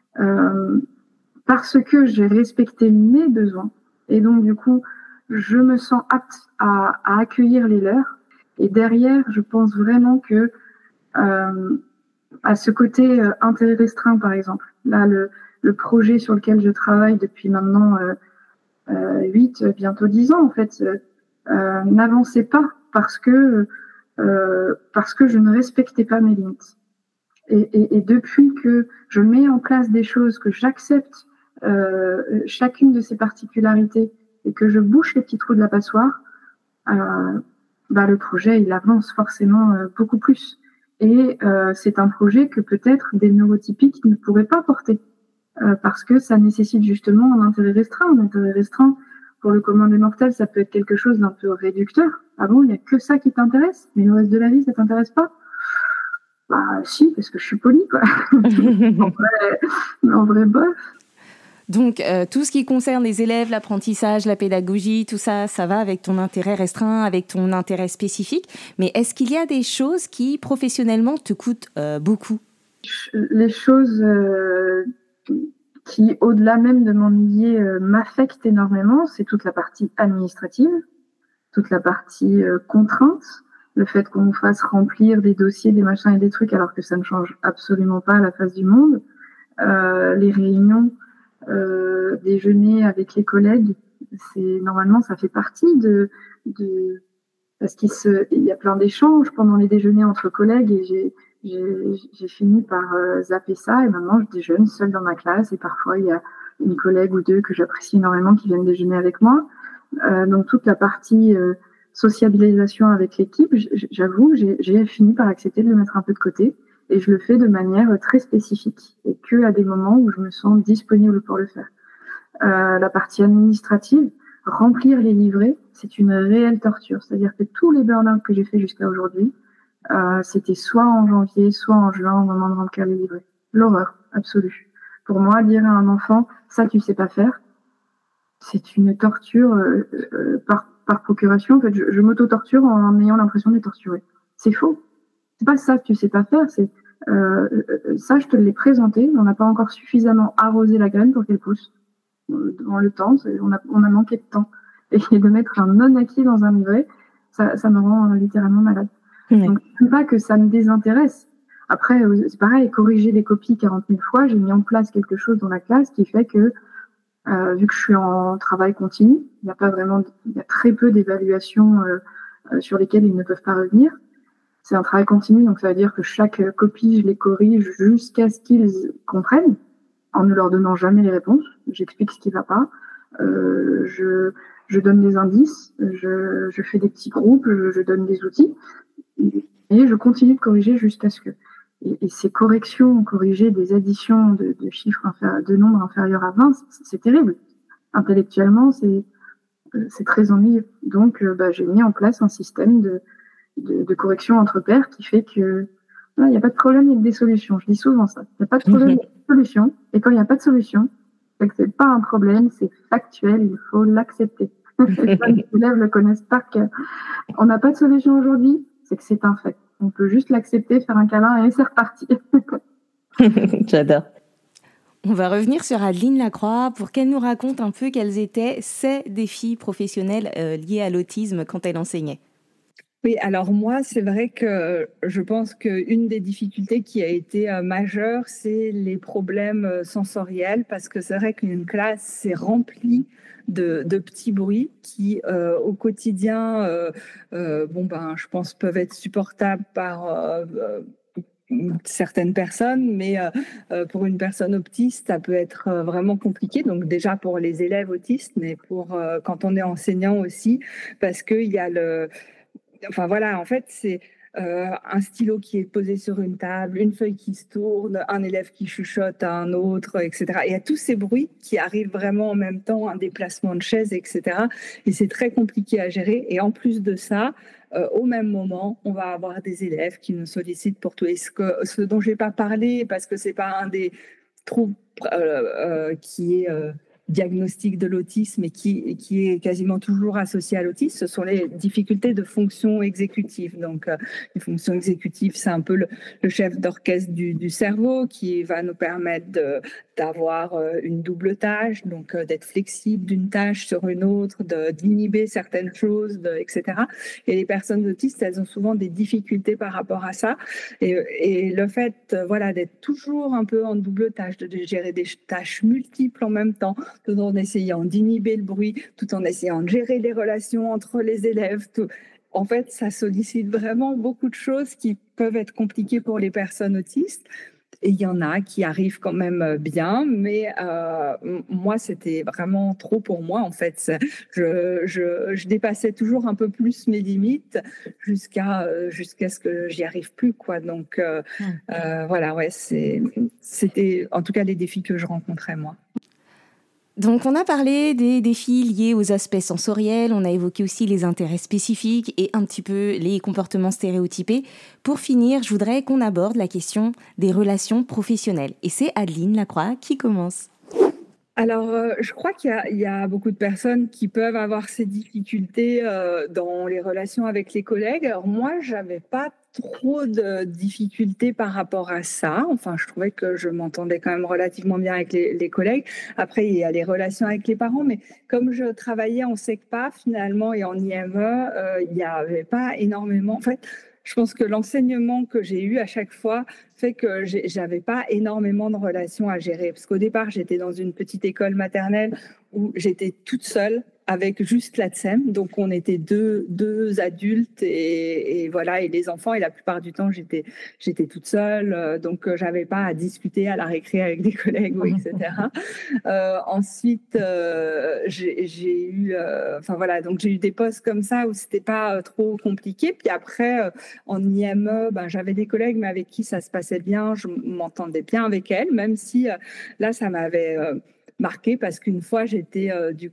parce que j'ai respecté mes besoins, et donc du coup, je me sens apte à accueillir les leurs. Et derrière, je pense vraiment que à ce côté intérêt restreint, par exemple, là, le projet sur lequel je travaille depuis maintenant 8, bientôt 10 ans, en fait, n'avançait pas parce que je ne respectais pas mes limites. Et depuis que je mets en place des choses, que j'accepte chacune de ces particularités et que je bouche les petits trous de la passoire, le projet il avance forcément beaucoup plus. Et c'est un projet que peut-être des neurotypiques ne pourraient pas porter parce que ça nécessite justement un intérêt restreint. Un intérêt restreint, pour le commun des mortels, ça peut être quelque chose d'un peu réducteur. Ah bon, il n'y a que ça qui t'intéresse, mais le reste de la vie, ça t'intéresse pas? Bah si, parce que je suis polie, quoi. en vrai, bof. Donc, tout ce qui concerne les élèves, l'apprentissage, la pédagogie, tout ça, ça va avec ton intérêt restreint, avec ton intérêt spécifique. Mais est-ce qu'il y a des choses qui, professionnellement, te coûtent beaucoup? Les choses qui, au-delà même de m'ennuyer, m'affectent énormément, c'est toute la partie administrative, toute la partie contrainte, le fait qu'on nous fasse remplir des dossiers, des machins et des trucs, alors que ça ne change absolument pas la face du monde, les réunions, déjeuner avec les collègues, c'est normalement ça fait partie de parce il y a plein d'échanges pendant les déjeuners entre collègues, et j'ai fini par zapper ça, et maintenant je déjeune seule dans ma classe, et parfois il y a une collègue ou deux que j'apprécie énormément qui viennent déjeuner avec moi. Donc toute la partie sociabilisation avec l'équipe, j'avoue, j'ai fini par accepter de le mettre un peu de côté. Et je le fais de manière très spécifique et que à des moments où je me sens disponible pour le faire. La partie administrative, remplir les livrets, c'est une réelle torture. C'est-à-dire que tous les burn-out que j'ai fait jusqu'à aujourd'hui, c'était soit en janvier, soit en juin, au moment de remplir les livrets. L'horreur absolue. Pour moi, dire à un enfant, ça tu sais pas faire, c'est une torture par procuration. En fait, je m'auto-torture en ayant l'impression d'être torturée. C'est faux. C'est pas ça que tu sais pas faire, c'est ça, je te l'ai présenté, on n'a pas encore suffisamment arrosé la graine pour qu'elle pousse. Dans le temps, on a manqué de temps. Et de mettre un non-acquis dans un livret, ça me rend littéralement malade. Oui. Donc, je ne veux pas que ça me désintéresse. Après, c'est pareil, corriger les copies 40 000 fois, j'ai mis en place quelque chose dans la classe qui fait que, vu que je suis en travail continu, il y a très peu d'évaluations sur lesquelles ils ne peuvent pas revenir. C'est un travail continu, donc ça veut dire que chaque copie, je les corrige jusqu'à ce qu'ils comprennent, en ne leur donnant jamais les réponses. J'explique ce qui ne va pas. Je donne des indices, je fais des petits groupes, je donne des outils, et je continue de corriger jusqu'à ce que. Et ces corrections, corriger des additions de chiffres de nombres inférieurs à 20, c'est terrible. Intellectuellement, c'est très ennuyeux. Donc, j'ai mis en place un système de correction entre pairs qui fait que il n'y a pas de problème, il y a des solutions. Je dis souvent ça. Il n'y a pas de problème, il y a des solutions. Et quand il n'y a pas de solution, c'est que c'est pas un problème, c'est factuel, il faut l'accepter. Les élèves le connaissent par cœur. On n'a pas de solution aujourd'hui, c'est que c'est un fait. On peut juste l'accepter, faire un câlin et c'est reparti. J'adore. On va revenir sur Adeline Lacroix pour qu'elle nous raconte un peu quels étaient ses défis professionnels liés à l'autisme quand elle enseignait. Oui, alors moi, c'est vrai que je pense qu'une des difficultés qui a été majeure, c'est les problèmes sensoriels, parce que c'est vrai qu'une classe, c'est rempli de petits bruits qui, au quotidien, je pense, peuvent être supportables par certaines personnes, mais pour une personne autiste, ça peut être vraiment compliqué. Donc déjà pour les élèves autistes, mais pour quand on est enseignant aussi, parce qu'il y a Enfin voilà, en fait, c'est un stylo qui est posé sur une table, une feuille qui se tourne, un élève qui chuchote à un autre, etc. Et il y a tous ces bruits qui arrivent vraiment en même temps, un déplacement de chaise, etc. Et c'est très compliqué à gérer. Et en plus de ça, au même moment, on va avoir des élèves qui nous sollicitent pour tout. Et ce dont je n'ai pas parlé, parce que ce n'est pas un des troubles qui est diagnostic de l'autisme et qui est quasiment toujours associé à l'autisme, ce sont les difficultés de fonction exécutive. Donc, les fonctions exécutives, c'est un peu le chef d'orchestre du cerveau qui va nous permettre d'avoir une double tâche, donc d'être flexible d'une tâche sur une autre, d'inhiber certaines choses, etc. Et les personnes autistes, elles ont souvent des difficultés par rapport à ça. Et le fait d'être toujours un peu en double tâche, de gérer des tâches multiples en même temps, tout en essayant d'inhiber le bruit, tout en essayant de gérer les relations entre les élèves. En fait, ça sollicite vraiment beaucoup de choses qui peuvent être compliquées pour les personnes autistes. Et il y en a qui arrivent quand même bien, mais moi, c'était vraiment trop pour moi, en fait. Je dépassais toujours un peu plus mes limites jusqu'à ce que j'y arrive plus, quoi. Donc, c'était en tout cas les défis que je rencontrais, moi. Donc, on a parlé des défis liés aux aspects sensoriels, on a évoqué aussi les intérêts spécifiques et un petit peu les comportements stéréotypés. Pour finir, je voudrais qu'on aborde la question des relations professionnelles. Et c'est Adeline Lacroix qui commence. Alors, je crois qu'il y a beaucoup de personnes qui peuvent avoir ces difficultés dans les relations avec les collègues. Alors moi, j'avais pas trop de difficultés par rapport à ça. Enfin, je trouvais que je m'entendais quand même relativement bien avec les collègues. Après, il y a les relations avec les parents, mais comme je travaillais en SECPA finalement et en IME, il n'y avait pas énormément. En fait, je pense que l'enseignement que j'ai eu à chaque fois fait que j'avais pas énormément de relations à gérer. Parce qu'au départ, j'étais dans une petite école maternelle où j'étais toute seule avec juste la TSEM. Donc, on était deux adultes et voilà, et les enfants. Et la plupart du temps, j'étais toute seule. Donc, j'avais pas à discuter à la récré avec des collègues, etc. Ensuite, j'ai eu, donc j'ai eu des postes comme ça où c'était pas trop compliqué. Puis après, en IME, j'avais des collègues, mais avec qui ça se passait bien. Je m'entendais bien avec elles, même si là, ça m'avait marqué parce qu'une fois, j'étais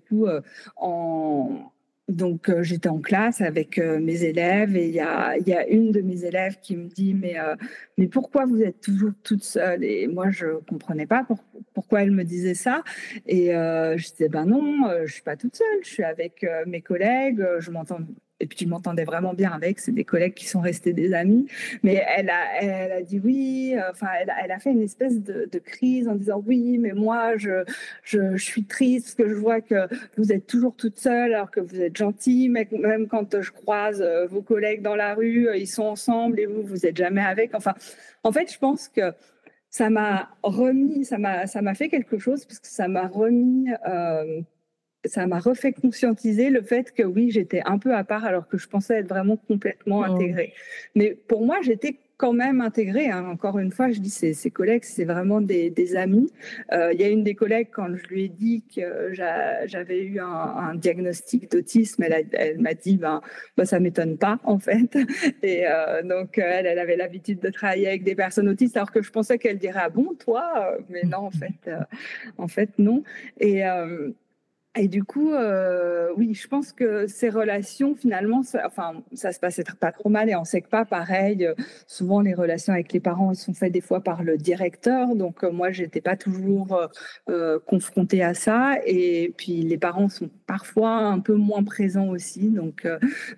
j'étais en classe avec mes élèves et il y a une de mes élèves qui me dit mais pourquoi vous êtes toujours toute seule? Et moi je comprenais pas pourquoi elle me disait ça et je disais non, je suis pas toute seule, je suis avec mes collègues, je m'entends. Et puis je m'entendais vraiment bien avec, c'est des collègues qui sont restés des amis. Mais elle a dit oui, elle a fait une espèce de crise en disant oui, mais moi je suis triste parce que je vois que vous êtes toujours toute seule alors que vous êtes gentille, mais même quand je croise vos collègues dans la rue, ils sont ensemble et vous êtes jamais avec. Enfin, en fait, je pense que ça m'a fait quelque chose parce que ça m'a refait conscientiser le fait que oui, j'étais un peu à part alors que je pensais être vraiment complètement intégrée. Mais pour moi, j'étais quand même intégré. Hein. Encore une fois, je dis ses collègues, c'est vraiment des amis. Il y a une des collègues, quand je lui ai dit que j'avais eu un diagnostic d'autisme, elle m'a dit ça m'étonne pas en fait. Et donc elle avait l'habitude de travailler avec des personnes autistes, alors que je pensais qu'elle dirait ah bon toi, mais non en fait non. Et du coup, oui, je pense que ces relations, finalement, ça se passe pas trop mal et on sait que pas pareil. Souvent, les relations avec les parents, elles sont faites des fois par le directeur. Donc, moi, j'étais pas toujours confrontée à ça. Et puis, les parents sont parfois un peu moins présents aussi. Donc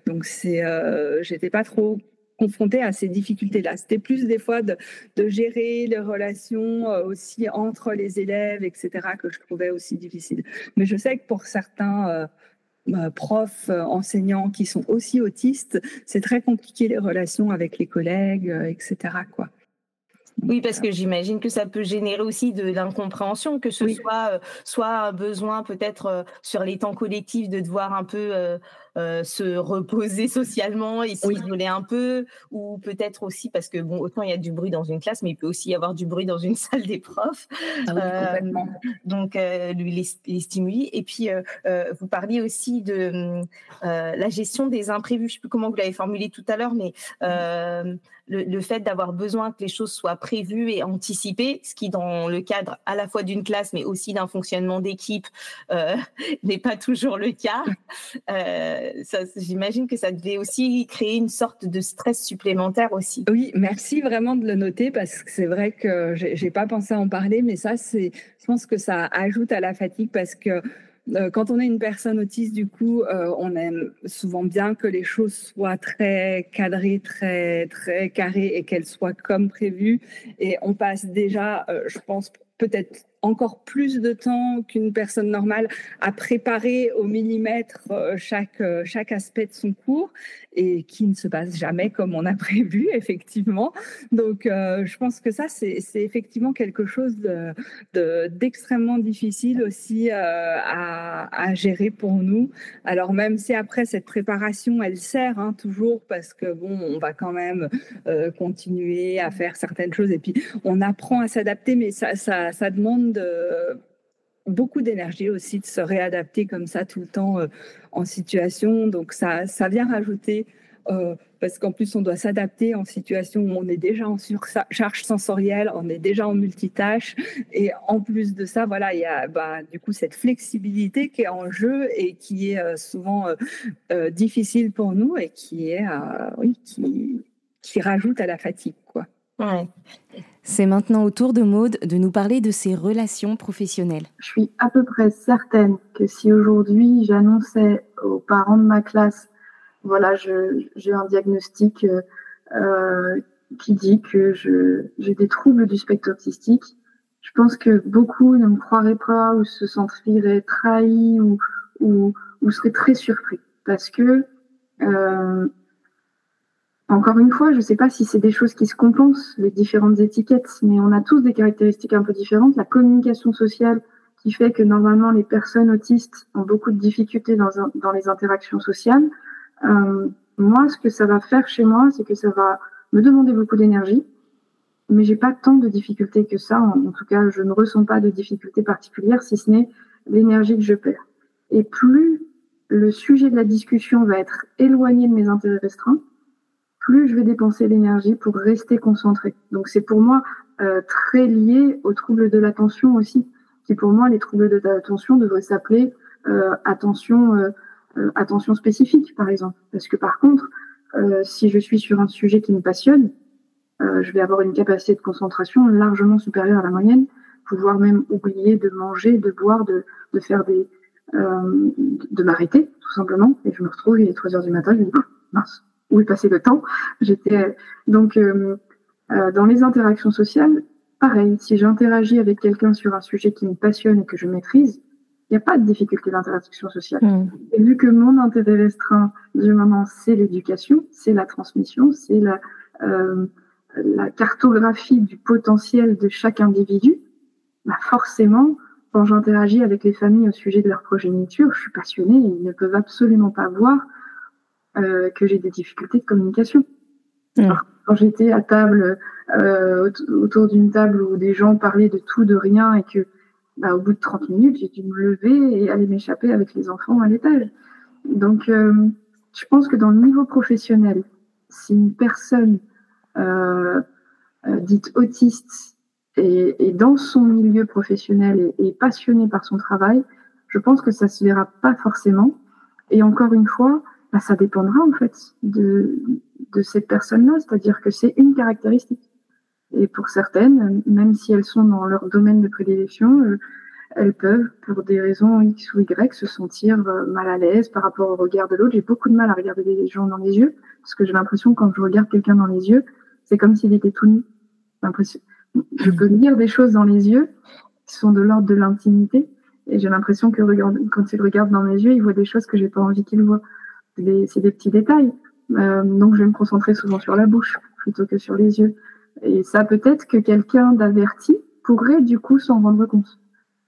j'étais pas trop confrontée à ces difficultés-là. C'était plus des fois de gérer les relations aussi entre les élèves, etc., que je trouvais aussi difficile. Mais je sais que pour certains profs, enseignants qui sont aussi autistes, c'est très compliqué les relations avec les collègues, etc., quoi. Donc, oui, parce que j'imagine que ça peut générer aussi de l'incompréhension, que ce soit un besoin peut-être sur les temps collectifs de devoir un peu se reposer socialement et s'isoler un peu, ou peut-être aussi parce que autant il y a du bruit dans une classe, mais il peut aussi y avoir du bruit dans une salle des profs. Complètement. Donc les stimuli. Et puis vous parliez aussi de la gestion des imprévus. Je ne sais plus comment vous l'avez formulé tout à l'heure, mais le fait d'avoir besoin que les choses soient prévues et anticipées, ce qui dans le cadre à la fois d'une classe, mais aussi d'un fonctionnement d'équipe, n'est pas toujours le cas. J'imagine que ça devait aussi créer une sorte de stress supplémentaire aussi. Oui, merci vraiment de le noter parce que c'est vrai que j'ai pas pensé à en parler, mais je pense que ça ajoute à la fatigue parce que quand on est une personne autiste, du coup, on aime souvent bien que les choses soient très cadrées, très, très carrées et qu'elles soient comme prévu. Et on passe déjà, je pense, peut-être encore plus de temps qu'une personne normale à préparer au millimètre chaque aspect de son cours et qui ne se passe jamais comme on a prévu, effectivement. Donc, je pense que ça, c'est effectivement quelque chose d'extrêmement difficile aussi à gérer pour nous. Alors, même si après, cette préparation, elle sert toujours parce que, on va quand même continuer à faire certaines choses et puis on apprend à s'adapter, mais ça demande beaucoup d'énergie aussi de se réadapter comme ça tout le temps en situation. Donc ça vient rajouter, parce qu'en plus on doit s'adapter en situation où on est déjà en surcharge sensorielle, on est déjà en multitâche. Et en plus de ça, voilà, il y a du coup cette flexibilité qui est en jeu et qui est souvent difficile pour nous et qui rajoute à la fatigue, quoi. Ouais. C'est maintenant au tour de Maude de nous parler de ses relations professionnelles. Je suis à peu près certaine que si aujourd'hui j'annonçais aux parents de ma classe, voilà, j'ai un diagnostic qui dit que j'ai des troubles du spectre autistique, je pense que beaucoup ne me croiraient pas ou se sentiraient trahis ou seraient très surpris parce que encore une fois, je ne sais pas si c'est des choses qui se compensent, les différentes étiquettes, mais on a tous des caractéristiques un peu différentes. La communication sociale qui fait que normalement les personnes autistes ont beaucoup de difficultés dans les interactions sociales. Moi, ce que ça va faire chez moi, c'est que ça va me demander beaucoup d'énergie, mais j'ai pas tant de difficultés que ça. En tout cas, je ne ressens pas de difficultés particulières, si ce n'est l'énergie que je perds. Et plus le sujet de la discussion va être éloigné de mes intérêts restreints, plus je vais dépenser l'énergie pour rester concentrée. Donc c'est pour moi très lié aux troubles de l'attention aussi, qui pour moi, les troubles de l'attention devraient s'appeler attention spécifique, par exemple. Parce que par contre, si je suis sur un sujet qui me passionne, je vais avoir une capacité de concentration largement supérieure à la moyenne, pouvoir même oublier de manger, de boire, de faire de m'arrêter, tout simplement. Et je me retrouve, il est 3h du matin, je me dis, mince, où est passé le temps? Donc, dans les interactions sociales, pareil, si j'interagis avec quelqu'un sur un sujet qui me passionne et que je maîtrise, il n'y a pas de difficulté d'interaction sociale. Et vu que mon intérêt restreint du moment, c'est l'éducation, c'est la transmission, c'est la cartographie du potentiel de chaque individu, forcément, quand j'interagis avec les familles au sujet de leur progéniture, je suis passionnée et ils ne peuvent absolument pas voir que j'ai des difficultés de communication. Par quand j'étais à table, autour d'une table où des gens parlaient de tout, de rien, et que au bout de 30 minutes, j'ai dû me lever et aller m'échapper avec les enfants à l'étage. Donc, je pense que dans le niveau professionnel, si une personne dite autiste et dans son milieu professionnel et passionnée par son travail, je pense que ça se verra pas forcément. Et encore une fois, ça dépendra en fait de cette personne-là, c'est-à-dire que c'est une caractéristique. Et pour certaines, même si elles sont dans leur domaine de prédilection, elles peuvent, pour des raisons X ou Y, se sentir mal à l'aise par rapport au regard de l'autre. J'ai beaucoup de mal à regarder les gens dans les yeux, parce que j'ai l'impression que quand je regarde quelqu'un dans les yeux, c'est comme s'il était tout nu. Je peux lire des choses dans les yeux qui sont de l'ordre de l'intimité, et j'ai l'impression que quand il regarde dans mes yeux, il voit des choses que j'ai pas envie qu'il voit. C'est des petits détails. Donc je vais me concentrer souvent sur la bouche plutôt que sur les yeux. Et ça, peut-être que quelqu'un d'averti pourrait du coup s'en rendre compte.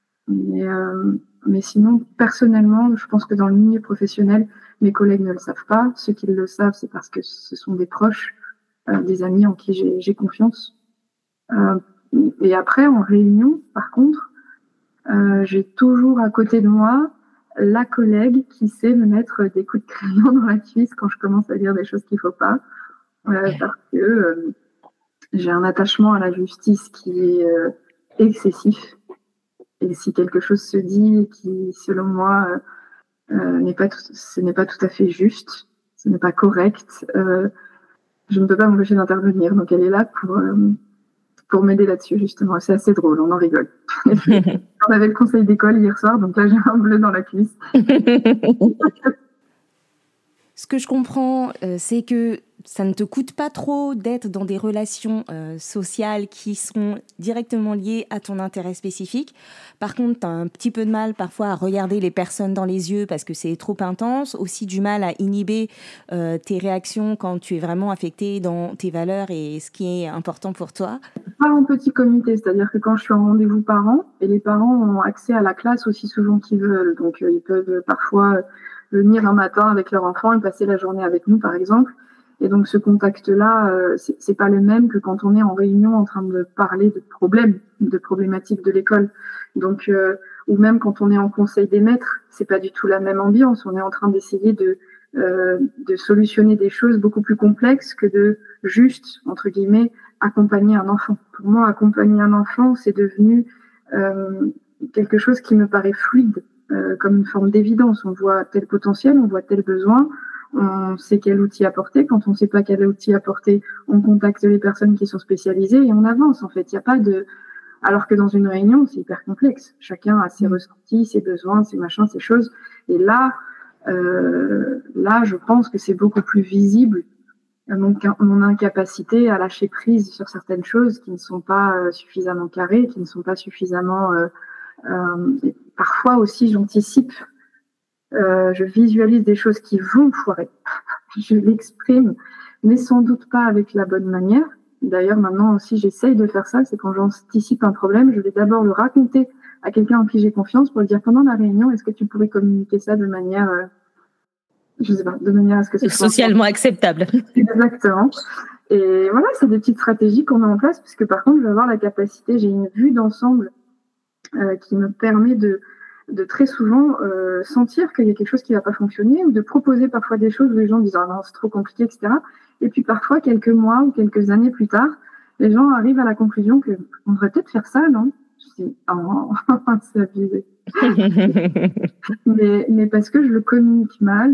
Mais sinon, personnellement, je pense que dans le milieu professionnel, mes collègues ne le savent pas. Ceux qui le savent, c'est parce que ce sont des proches, des amis en qui j'ai confiance. Et après, en réunion, par contre, j'ai toujours à côté de moi la collègue qui sait me mettre des coups de crayon dans la cuisse quand je commence à dire des choses qu'il ne faut pas. Parce que j'ai un attachement à la justice qui est excessif. Et si quelque chose se dit qui, selon moi, ce n'est pas tout à fait juste, ce n'est pas correct, je ne peux pas m'empêcher d'intervenir. Donc elle est là pour m'aider là-dessus, justement. C'est assez drôle, on en rigole. On avait le conseil d'école hier soir, donc là j'ai un bleu dans la cuisse. Ce que je comprends, c'est que ça ne te coûte pas trop d'être dans des relations sociales qui sont directement liées à ton intérêt spécifique. Par contre, tu as un petit peu de mal parfois à regarder les personnes dans les yeux parce que c'est trop intense. Aussi du mal à inhiber tes réactions quand tu es vraiment affecté dans tes valeurs et ce qui est important pour toi. Pas en petit comité, c'est-à-dire que quand je suis en rendez-vous parents, et les parents ont accès à la classe aussi souvent qu'ils veulent. Donc ils peuvent parfois venir un matin avec leur enfant et passer la journée avec nous, par exemple. Et donc ce contact-là, c'est pas le même que quand on est en réunion en train de parler de problèmes, de problématiques de l'école. Donc ou même quand on est en conseil des maîtres, c'est pas du tout la même ambiance. On est en train d'essayer de solutionner des choses beaucoup plus complexes que de juste, entre guillemets, accompagner un enfant. Pour moi, accompagner un enfant, c'est devenu quelque chose qui me paraît fluide, comme une forme d'évidence. On voit tel potentiel, on voit tel besoin, on sait quel outil apporter. Quand on ne sait pas quel outil apporter, on contacte les personnes qui sont spécialisées et on avance. En fait, il n'y a pas de... Alors que dans une réunion, c'est hyper complexe. Chacun a ses ressentis, ses besoins, ses machins, ses choses. Et là, je pense que c'est beaucoup plus visible mon incapacité à lâcher prise sur certaines choses qui ne sont pas suffisamment carrées, qui ne sont pas suffisamment... parfois aussi, j'anticipe, je visualise des choses qui vont foirer. Je l'exprime, mais sans doute pas avec la bonne manière. D'ailleurs, maintenant aussi, j'essaye de faire ça. C'est quand j'anticipe un problème, je vais d'abord le raconter à quelqu'un en qui j'ai confiance pour lui dire pendant la réunion, est-ce que tu pourrais communiquer ça de manière... je sais pas, de manière à ce que ce soit socialement acceptable. Exactement. Et voilà, c'est des petites stratégies qu'on met en place, parce que par contre, je vais avoir la capacité, j'ai une vue d'ensemble qui me permet de très souvent sentir qu'il y a quelque chose qui va pas fonctionner, ou de proposer parfois des choses où les gens disent ah non, c'est trop compliqué, etc. Et puis parfois, quelques mois ou quelques années plus tard, les gens arrivent à la conclusion que on devrait peut-être faire ça, non? Je dis oh, c'est abusé. mais parce que je le communique mal,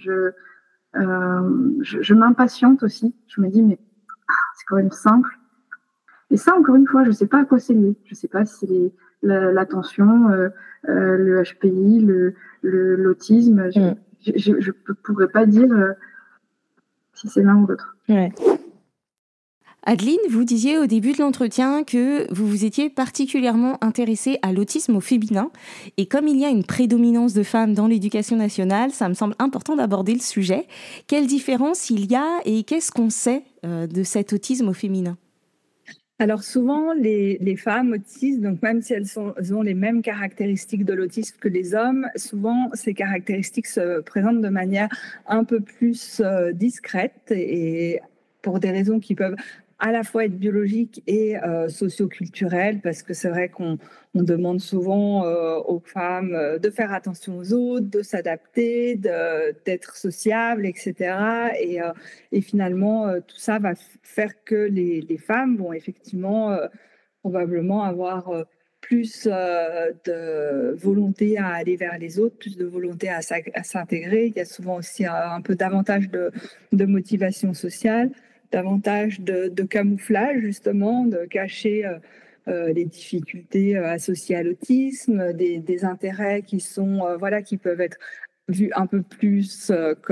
je m'impatiente aussi. Je me dis mais c'est quand même simple. Et ça, encore une fois, je sais pas à quoi c'est lié. Je sais pas si c'est l'attention, le HPI, l'autisme. Je pourrais pas dire si c'est l'un ou l'autre. Ouais. Adeline, vous disiez au début de l'entretien que vous vous étiez particulièrement intéressée à l'autisme au féminin. Et comme il y a une prédominance de femmes dans l'éducation nationale, ça me semble important d'aborder le sujet. Quelle différence il y a et qu'est-ce qu'on sait de cet autisme au féminin ? Alors souvent, les femmes autistes, donc même si elles ont les mêmes caractéristiques de l'autisme que les hommes, souvent ces caractéristiques se présentent de manière un peu plus discrète et pour des raisons qui peuvent à la fois être biologiques et socioculturelles, parce que c'est vrai qu'on demande souvent aux femmes de faire attention aux autres, de s'adapter, d'être sociables, etc. Et finalement, tout ça va faire que les femmes vont effectivement probablement avoir plus de volonté à aller vers les autres, plus de volonté à s'intégrer. Il y a souvent aussi un peu davantage de motivation sociale, davantage de camouflage, justement, de cacher les difficultés associées à l'autisme, des intérêts qui sont, qui peuvent être vus un peu plus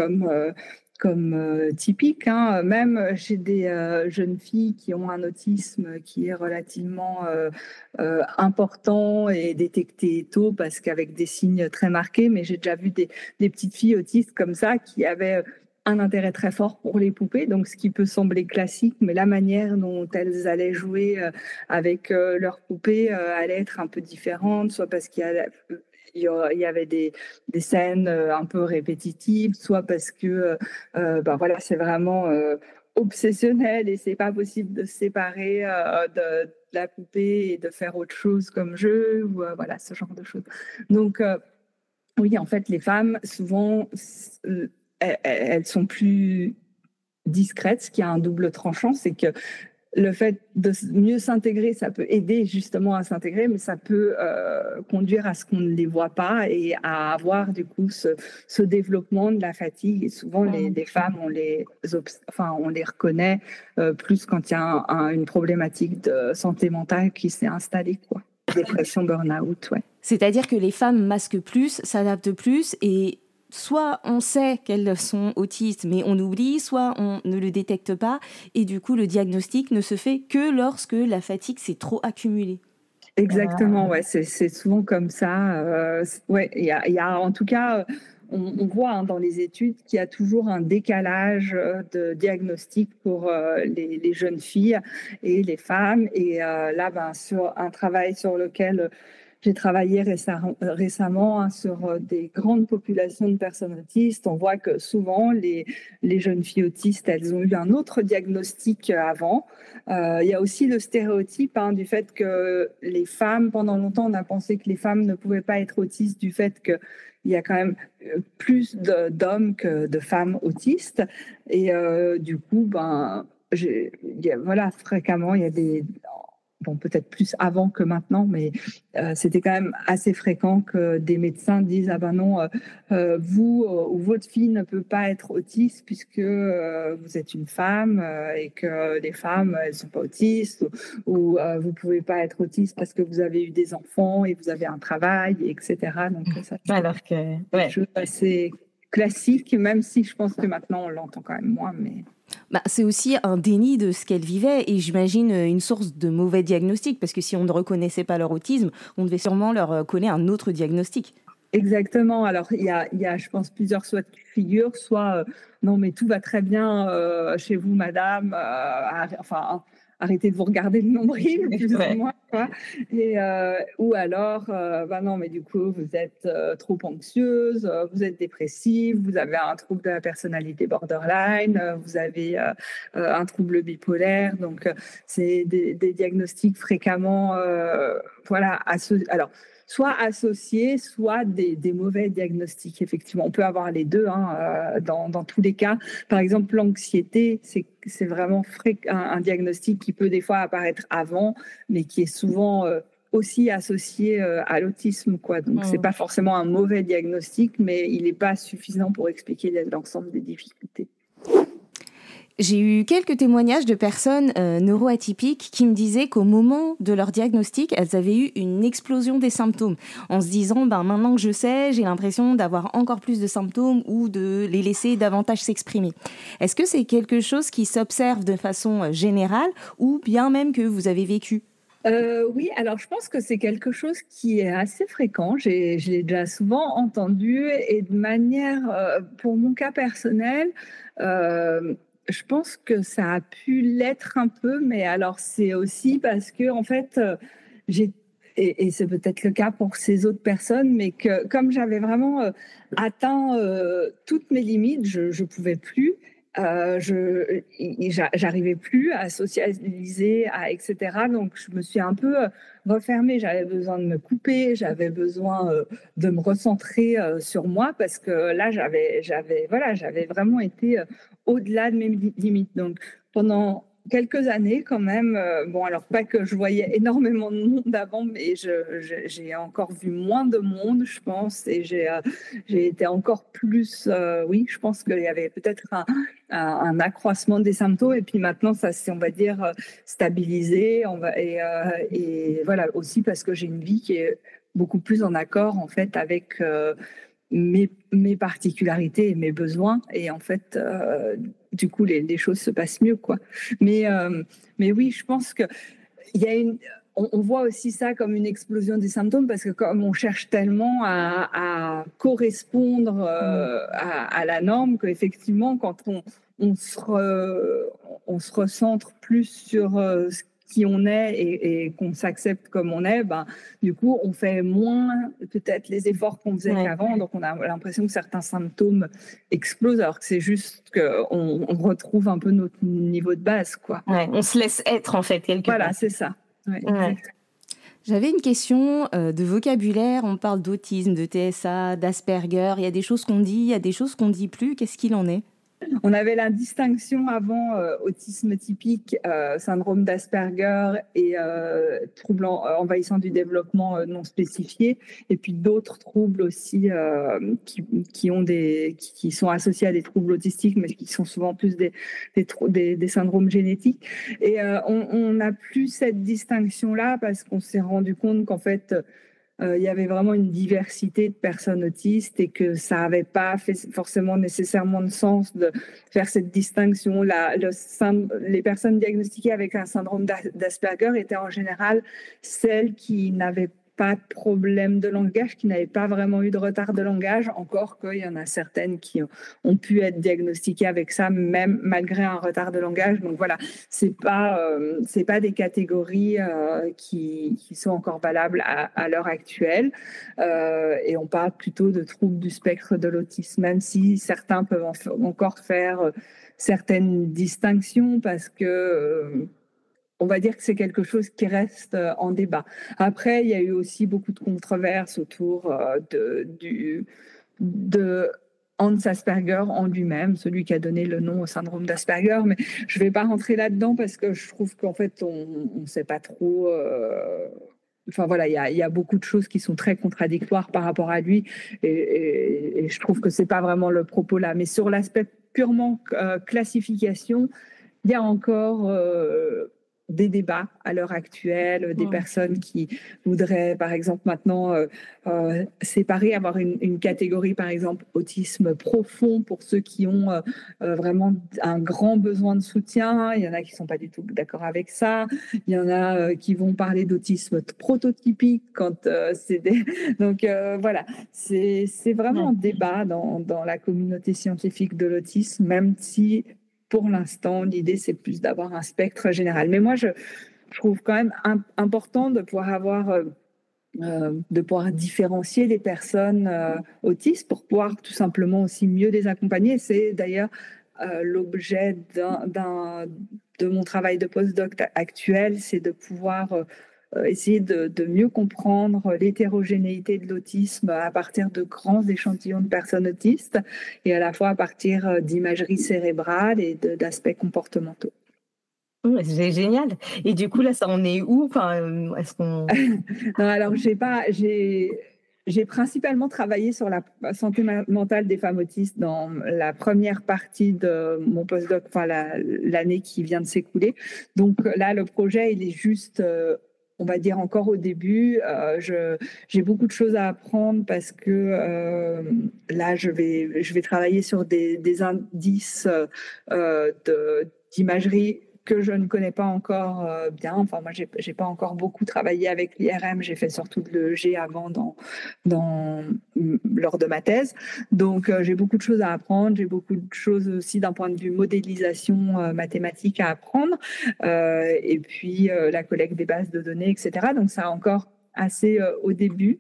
comme typique, hein, même chez des jeunes filles qui ont un autisme qui est relativement important et détecté tôt, parce qu'avec des signes très marqués. Mais j'ai déjà vu des petites filles autistes comme ça qui avaient un intérêt très fort pour les poupées, donc ce qui peut sembler classique, mais la manière dont elles allaient jouer avec leurs poupées allait être un peu différente, soit parce il y avait des scènes un peu répétitives, soit parce que c'est vraiment obsessionnel et c'est pas possible de se séparer de la poupée et de faire autre chose comme jeu, ou ce genre de choses. Donc oui, en fait, les femmes, souvent, elles sont plus discrètes, ce qui a un double tranchant, c'est que le fait de mieux s'intégrer, ça peut aider justement à s'intégrer, mais ça peut conduire à ce qu'on ne les voit pas et à avoir du coup ce développement de la fatigue. Et souvent, les femmes, on les reconnaît plus quand il y a une problématique de santé mentale qui s'est installée, quoi. Dépression, burn-out, ouais. C'est-à-dire que les femmes masquent plus, s'adaptent plus, et soit on sait qu'elles sont autistes, mais on oublie, soit on ne le détecte pas, et du coup, le diagnostic ne se fait que lorsque la fatigue s'est trop accumulée. Exactement, ouais, c'est souvent comme ça. Il y a en tout cas, on voit dans les études qu'il y a toujours un décalage de diagnostic pour les jeunes filles et les femmes. Et là, sur un travail sur lequel j'ai travaillé récemment sur des grandes populations de personnes autistes. On voit que souvent, les jeunes filles autistes, elles ont eu un autre diagnostic avant. Il y a aussi le stéréotype du fait que les femmes, pendant longtemps, on a pensé que les femmes ne pouvaient pas être autistes du fait qu'il y a quand même plus d'hommes que de femmes autistes. Et du coup, fréquemment, il y a des... Bon, peut-être plus avant que maintenant, mais c'était quand même assez fréquent que des médecins disent « Ah ben non, vous ou votre fille ne peut pas être autiste puisque vous êtes une femme et que les femmes, elles ne sont pas autistes, ou vous ne pouvez pas être autiste parce que vous avez eu des enfants et vous avez un travail, etc. » Donc ça, c'est quelque chose assez classique, même si je pense que maintenant, on l'entend quand même moins, mais... c'est aussi un déni de ce qu'elles vivaient et j'imagine une source de mauvais diagnostic, parce que si on ne reconnaissait pas leur autisme, on devait sûrement leur coller un autre diagnostic. Exactement. Alors, il y a, je pense, plusieurs soit de figures, soit non, mais tout va très bien chez vous, madame, arrêtez de vous regarder le nombril, plus ou moins, quoi. Et, ou alors, non, mais du coup, vous êtes trop anxieuse, vous êtes dépressive, vous avez un trouble de la personnalité borderline, vous avez un trouble bipolaire. Donc, c'est des diagnostics fréquemment, alors, soit associés, soit des mauvais diagnostics. Effectivement, on peut avoir les deux dans tous les cas. Par exemple, l'anxiété, c'est vraiment un diagnostic qui peut des fois apparaître avant, mais qui est souvent aussi associé à l'autisme, quoi. Donc, c'est pas forcément un mauvais diagnostic, mais il n'est pas suffisant pour expliquer l'ensemble des difficultés. J'ai eu quelques témoignages de personnes neuroatypiques qui me disaient qu'au moment de leur diagnostic, elles avaient eu une explosion des symptômes, en se disant maintenant que je sais, j'ai l'impression d'avoir encore plus de symptômes ou de les laisser davantage s'exprimer. Est-ce que c'est quelque chose qui s'observe de façon générale ou bien même que vous avez vécu ? Oui, alors je pense que c'est quelque chose qui est assez fréquent. Je l'ai déjà souvent entendu et de manière, pour mon cas personnel, je pense que ça a pu l'être un peu, mais alors c'est aussi parce que en fait, et c'est peut-être le cas pour ces autres personnes, mais que comme j'avais vraiment atteint toutes mes limites, je pouvais plus. j'arrivais plus à socialiser, etc. Donc, je me suis un peu refermée. J'avais besoin de me couper, j'avais besoin de me recentrer sur moi parce que là, j'avais vraiment été au-delà de mes limites. Donc, pendant quelques années quand même, bon, alors pas que je voyais énormément de monde avant, mais j'ai encore vu moins de monde, je pense, et j'ai été encore plus, oui, je pense qu'il y avait peut-être un accroissement des symptômes, et puis maintenant ça s'est, on va dire, stabilisé, et voilà, aussi parce que j'ai une vie qui est beaucoup plus en accord en fait avec mes particularités et mes besoins, et en fait du coup les choses se passent mieux, quoi. Mais oui, je pense que il y a on voit aussi ça comme une explosion des symptômes parce que comme on cherche tellement à correspondre à la norme, qu'effectivement, quand on se recentre plus sur qui on est et qu'on s'accepte comme on est, ben, du coup, on fait moins peut-être les efforts qu'on faisait qu'avant. Donc, on a l'impression que certains symptômes explosent alors que c'est juste qu'on retrouve un peu notre niveau de base, quoi. Ouais, on se laisse être, en fait, quelque part. Voilà, c'est ça. Ouais. J'avais une question de vocabulaire. On parle d'autisme, de TSA, d'Asperger. Il y a des choses qu'on dit, il y a des choses qu'on ne dit plus. Qu'est-ce qu'il en est ? On avait la distinction avant autisme typique, syndrome d'Asperger et troubles envahissants du développement non spécifiés, et puis d'autres troubles aussi qui sont associés à des troubles autistiques, mais qui sont souvent plus des syndromes génétiques. Et on n'a plus cette distinction-là parce qu'on s'est rendu compte qu'en fait, il y avait vraiment une diversité de personnes autistes et que ça n'avait pas fait forcément nécessairement de sens de faire cette distinction. Les personnes diagnostiquées avec un syndrome d'Asperger étaient en général celles qui n'avaient pas de problème de langage, qui n'avaient pas vraiment eu de retard de langage, encore qu'il y en a certaines qui ont pu être diagnostiquées avec ça, même malgré un retard de langage. Donc voilà, c'est pas des catégories qui sont encore valables à l'heure actuelle. Et on parle plutôt de troubles du spectre de l'autisme, même si certains peuvent encore faire certaines distinctions parce que on va dire que c'est quelque chose qui reste en débat. Après, il y a eu aussi beaucoup de controverses autour de Hans Asperger en lui-même, celui qui a donné le nom au syndrome d'Asperger. Mais je ne vais pas rentrer là-dedans parce que je trouve qu'en fait, on ne sait pas trop. Enfin voilà, il y a beaucoup de choses qui sont très contradictoires par rapport à lui, et je trouve que c'est pas vraiment le propos là. Mais sur l'aspect purement classification, il y a encore des débats à l'heure actuelle, des personnes qui voudraient, par exemple, maintenant séparer, avoir une catégorie, par exemple, autisme profond pour ceux qui ont vraiment un grand besoin de soutien. Il y en a qui ne sont pas du tout d'accord avec ça. Il y en a qui vont parler d'autisme prototypique quand c'est des... Donc voilà, c'est vraiment un débat dans la communauté scientifique de l'autisme, même si pour l'instant, l'idée, c'est plus d'avoir un spectre général. Mais moi, je trouve quand même important de pouvoir différencier les personnes autistes pour pouvoir tout simplement aussi mieux les accompagner. C'est d'ailleurs l'objet de mon travail de postdoc actuel, c'est de pouvoir essayer de mieux comprendre l'hétérogénéité de l'autisme à partir de grands échantillons de personnes autistes et à la fois à partir d'imagerie cérébrale et d'aspects comportementaux. C'est génial. Et du coup, là, ça en est où? Enfin, est-ce qu'on... Non, alors, j'ai principalement travaillé sur la santé mentale des femmes autistes dans la première partie de mon postdoc, enfin l'année qui vient de s'écouler. Donc là, le projet, il est juste... on va dire encore au début, j'ai beaucoup de choses à apprendre parce que là, je vais travailler sur des indices d'imagerie que je ne connais pas encore bien. Enfin, moi, j'ai pas encore beaucoup travaillé avec l'IRM. J'ai fait surtout de l'EEG avant lors de ma thèse. Donc, j'ai beaucoup de choses à apprendre. J'ai beaucoup de choses aussi d'un point de vue modélisation mathématique à apprendre. Et puis, la collecte des bases de données, etc. Donc, ça a encore assez au début.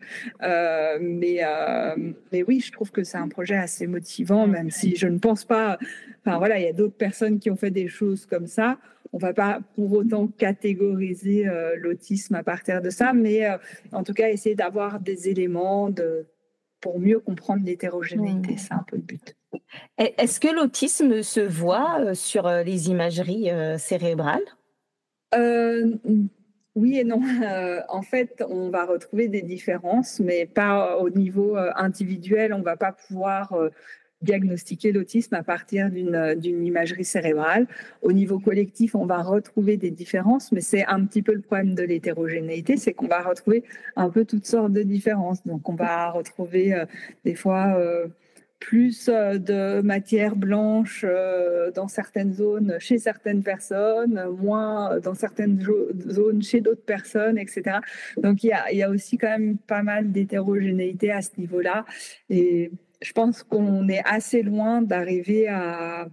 Mais oui, je trouve que c'est un projet assez motivant, même si je ne pense pas... Enfin voilà, il y a d'autres personnes qui ont fait des choses comme ça. On ne va pas pour autant catégoriser l'autisme à partir de ça, mais en tout cas, essayer d'avoir des éléments pour mieux comprendre l'hétérogénéité. C'est un peu le but. Est-ce que l'autisme se voit sur les imageries cérébrales? Oui et non. En fait, on va retrouver des différences, mais pas au niveau individuel. On ne va pas pouvoir diagnostiquer l'autisme à partir d'une imagerie cérébrale. Au niveau collectif, on va retrouver des différences, mais c'est un petit peu le problème de l'hétérogénéité, c'est qu'on va retrouver un peu toutes sortes de différences. Donc, on va retrouver des fois... plus de matière blanche dans certaines zones chez certaines personnes, moins dans certaines zones chez d'autres personnes, etc. Donc il y a aussi quand même pas mal d'hétérogénéité à ce niveau-là. Et je pense qu'on est assez loin d'arriver à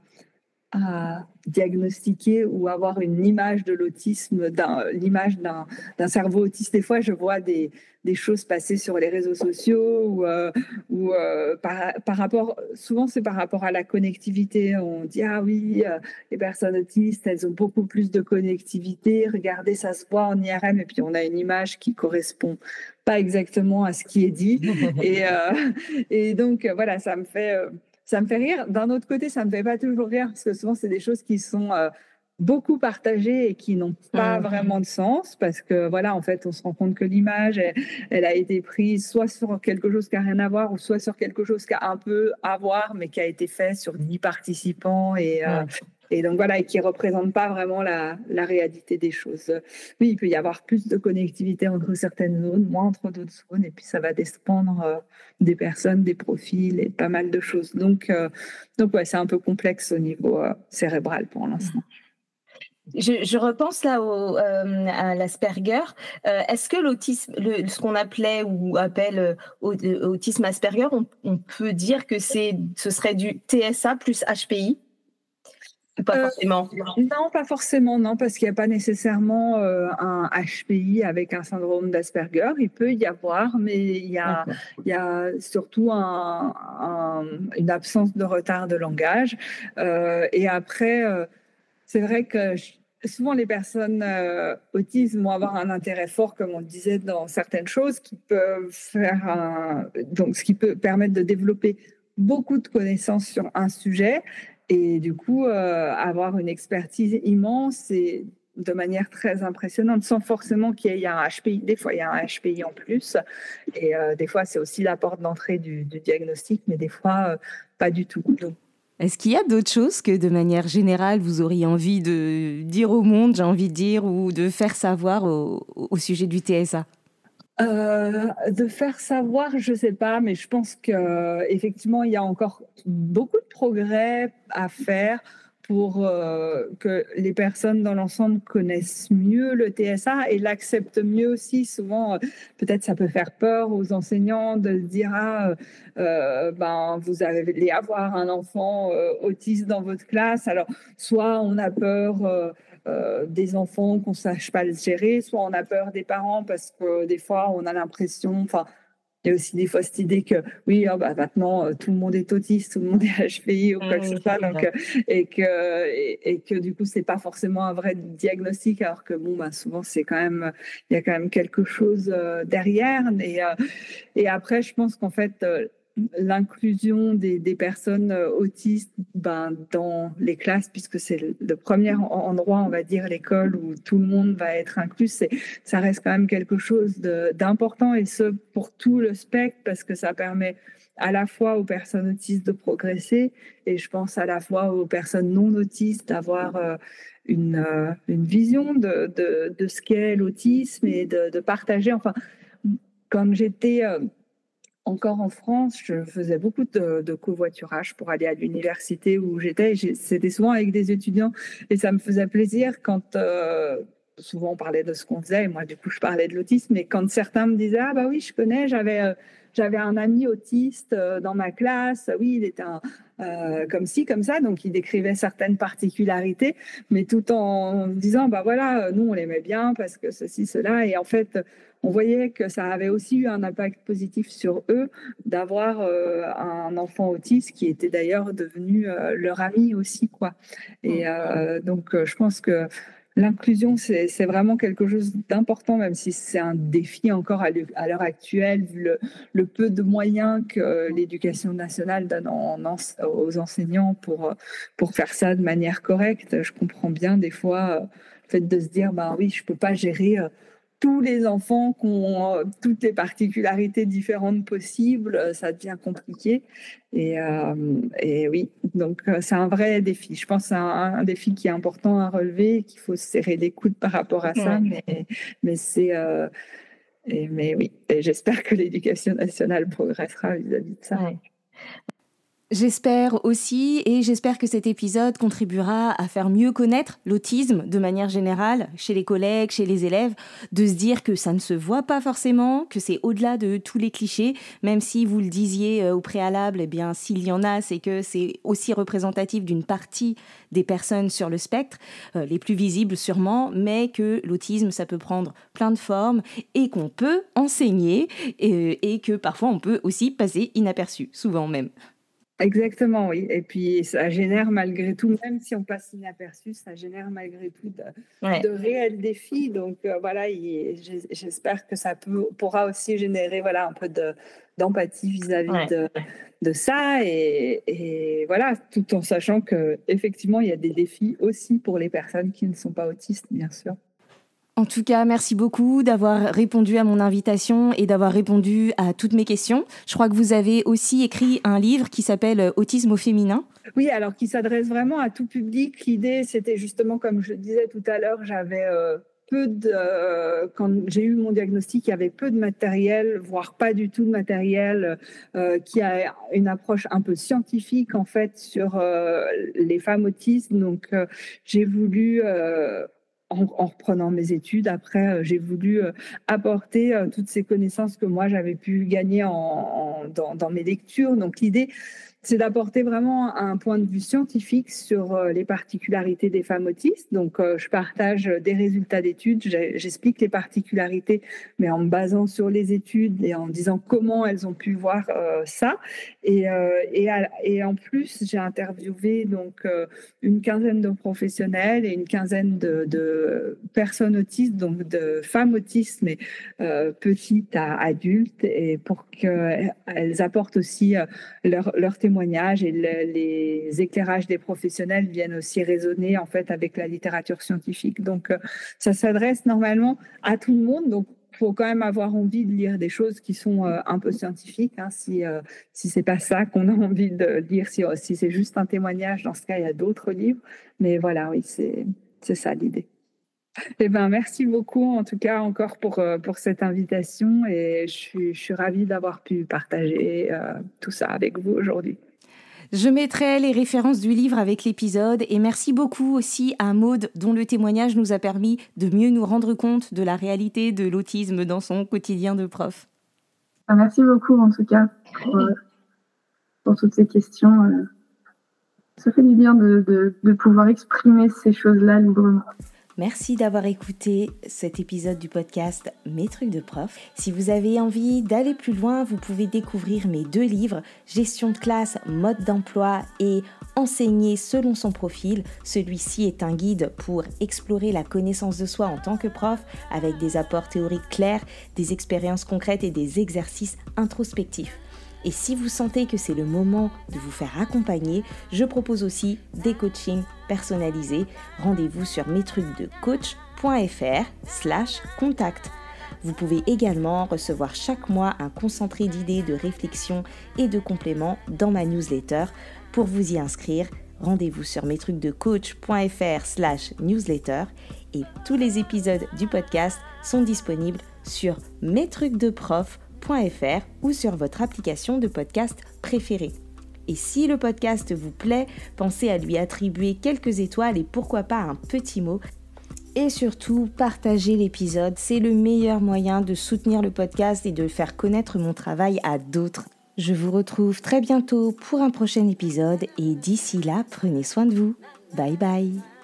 diagnostiquer ou avoir une image de l'autisme, l'image d'un cerveau autiste. Des fois, je vois des choses passer sur les réseaux sociaux ou par rapport, souvent c'est par rapport à la connectivité. On dit, ah oui, les personnes autistes, elles ont beaucoup plus de connectivité. Regardez, ça se voit en IRM. Et puis, on a une image qui correspond pas exactement à ce qui est dit. Et donc, voilà, ça me fait rire. D'un autre côté, ça ne me fait pas toujours rire parce que souvent, c'est des choses qui sont beaucoup partagées et qui n'ont pas vraiment de sens parce que, voilà, en fait, on se rend compte que l'image, elle a été prise soit sur quelque chose qui n'a rien à voir ou soit sur quelque chose qui a un peu à voir mais qui a été fait sur 10 participants et donc voilà, et qui ne représente pas vraiment la réalité des choses. Oui, il peut y avoir plus de connectivité entre certaines zones, moins entre d'autres zones, et puis ça va dépendre des personnes, des profils et pas mal de choses. Donc ouais, c'est un peu complexe au niveau cérébral pour l'instant. Je repense là à l'Asperger. Est-ce que l'autisme, ce qu'on appelait ou appelle autisme Asperger, on peut dire que ce serait du TSA plus HPI? Pas forcément. Non, pas forcément, non, parce qu'il n'y a pas nécessairement un HPI avec un syndrome d'Asperger. Il peut y avoir, mais il y a surtout une absence de retard de langage. Et après, c'est vrai que souvent les personnes autistes vont avoir un intérêt fort, comme on le disait, dans certaines choses qui peuvent donc ce qui peut permettre de développer beaucoup de connaissances sur un sujet. Et du coup, avoir une expertise immense et de manière très impressionnante, sans forcément qu'il y ait un HPI. Des fois, il y a un HPI en plus. Et des fois, c'est aussi la porte d'entrée du diagnostic, mais des fois, pas du tout. Donc, est-ce qu'il y a d'autres choses que, de manière générale, vous auriez envie de dire au monde, j'ai envie de dire, ou de faire savoir au sujet du TSA ? De faire savoir, je sais pas, mais je pense que effectivement il y a encore beaucoup de progrès à faire pour que les personnes dans l'ensemble connaissent mieux le TSA et l'acceptent mieux aussi. Souvent, peut-être ça peut faire peur aux enseignants de se dire vous allez avoir un enfant autiste dans votre classe. Alors, soit on a peur des enfants qu'on ne sache pas le gérer, soit on a peur des parents parce que des fois on a l'impression, il y a aussi des fois cette idée que oui, maintenant tout le monde est autiste, tout le monde est HPI ou quoi que ce soit, donc, et que du coup c'est pas forcément un vrai diagnostic, alors que souvent c'est quand même, il y a quand même quelque chose derrière. Et après, je pense qu'en fait l'inclusion des personnes autistes dans les classes, puisque c'est le premier endroit, on va dire, l'école où tout le monde va être inclus, ça reste quand même quelque chose d'important, et ce pour tout le spectre, parce que ça permet à la fois aux personnes autistes de progresser, et je pense à la fois aux personnes non autistes d'avoir une vision de ce qu'est l'autisme et de partager. Enfin, quand j'étais encore en France, je faisais beaucoup de covoiturage pour aller à l'université où j'étais. C'était souvent avec des étudiants et ça me faisait plaisir quand souvent on parlait de ce qu'on faisait et moi du coup je parlais de l'autisme. Mais quand certains me disaient oui je connais, j'avais j'avais un ami autiste dans ma classe. Oui, il était comme ci, comme ça. Donc, il décrivait certaines particularités, mais tout en disant, bah voilà, nous, on l'aimait bien parce que ceci, cela. Et en fait, on voyait que ça avait aussi eu un impact positif sur eux d'avoir un enfant autiste qui était d'ailleurs devenu leur ami aussi, quoi. Et donc, je pense que l'inclusion, c'est vraiment quelque chose d'important, même si c'est un défi encore à l'heure actuelle, vu le peu de moyens que l'éducation nationale donne aux enseignants pour faire ça de manière correcte. Je comprends bien des fois le fait de se dire, ben oui, je ne peux pas gérer tous les enfants qui ont toutes les particularités différentes possibles, ça devient compliqué. Et oui, donc c'est un vrai défi. Je pense que c'est un défi qui est important à relever, qu'il faut se serrer les coudes par rapport à ça. Mais c'est... mais oui, et j'espère que l'éducation nationale progressera vis-à-vis de ça. Ouais. J'espère aussi, et j'espère que cet épisode contribuera à faire mieux connaître l'autisme de manière générale, chez les collègues, chez les élèves, de se dire que ça ne se voit pas forcément, que c'est au-delà de tous les clichés, même si vous le disiez au préalable, eh bien, s'il y en a, c'est que c'est aussi représentatif d'une partie des personnes sur le spectre, les plus visibles sûrement, mais que l'autisme, ça peut prendre plein de formes et qu'on peut enseigner et que parfois on peut aussi passer inaperçu, souvent même. Exactement, oui. Et puis, ça génère malgré tout, même si on passe inaperçu, ça génère malgré tout de réels défis. Donc, voilà, j'espère que ça pourra aussi générer un peu d'empathie vis-à-vis de ça. Et voilà, tout en sachant qu'effectivement, il y a des défis aussi pour les personnes qui ne sont pas autistes, bien sûr. En tout cas, merci beaucoup d'avoir répondu à mon invitation et d'avoir répondu à toutes mes questions. Je crois que vous avez aussi écrit un livre qui s'appelle « Autisme au féminin ». Oui, alors qui s'adresse vraiment à tout public. L'idée, c'était justement, comme je le disais tout à l'heure, j'avais quand j'ai eu mon diagnostic, il y avait peu de matériel, voire pas du tout de matériel, qui a une approche un peu scientifique en fait sur les femmes autistes. Donc, j'ai voulu... En reprenant mes études, après, j'ai voulu apporter toutes ces connaissances que moi, j'avais pu gagner dans mes lectures. Donc, l'idée, c'est d'apporter vraiment un point de vue scientifique sur les particularités des femmes autistes. Donc, je partage des résultats d'études, j'explique les particularités, mais en me basant sur les études et en disant comment elles ont pu voir ça. Et en plus, j'ai interviewé donc une quinzaine de professionnels et une quinzaine de personnes autistes, donc de femmes autistes, mais petites à adultes, et pour qu'elles apportent aussi leur témoignage et les éclairages des professionnels viennent aussi résonner en fait avec la littérature scientifique. Donc, ça s'adresse normalement à tout le monde. Donc, il faut quand même avoir envie de lire des choses qui sont un peu scientifiques. Hein, si c'est pas ça qu'on a envie de lire, si c'est juste un témoignage, dans ce cas, il y a d'autres livres. Mais voilà, oui, c'est ça l'idée. Eh ben, merci beaucoup en tout cas encore pour cette invitation, et je suis ravie d'avoir pu partager tout ça avec vous aujourd'hui. Je mettrai les références du livre avec l'épisode, et merci beaucoup aussi à Maude dont le témoignage nous a permis de mieux nous rendre compte de la réalité de l'autisme dans son quotidien de prof. Merci beaucoup en tout cas pour toutes ces questions. Ça fait du bien de pouvoir exprimer ces choses-là librement. Merci d'avoir écouté cet épisode du podcast Mes trucs de prof. Si vous avez envie d'aller plus loin, vous pouvez découvrir mes 2 livres, Gestion de classe, mode d'emploi et Enseigner selon son profil. Celui-ci est un guide pour explorer la connaissance de soi en tant que prof, avec des apports théoriques clairs, des expériences concrètes et des exercices introspectifs. Et si vous sentez que c'est le moment de vous faire accompagner, je propose aussi des coachings personnalisés. Rendez-vous sur metrucsdecoach.fr/contact. Vous pouvez également recevoir chaque mois un concentré d'idées, de réflexions et de compléments dans ma newsletter. Pour vous y inscrire, rendez-vous sur metrucsdecoach.fr/newsletter. Et tous les épisodes du podcast sont disponibles sur metrucsdeprof.fr ou sur votre application de podcast préférée. Et si le podcast vous plaît, pensez à lui attribuer quelques étoiles et pourquoi pas un petit mot. Et surtout, partagez l'épisode, c'est le meilleur moyen de soutenir le podcast et de faire connaître mon travail à d'autres. Je vous retrouve très bientôt pour un prochain épisode et d'ici là, prenez soin de vous. Bye bye.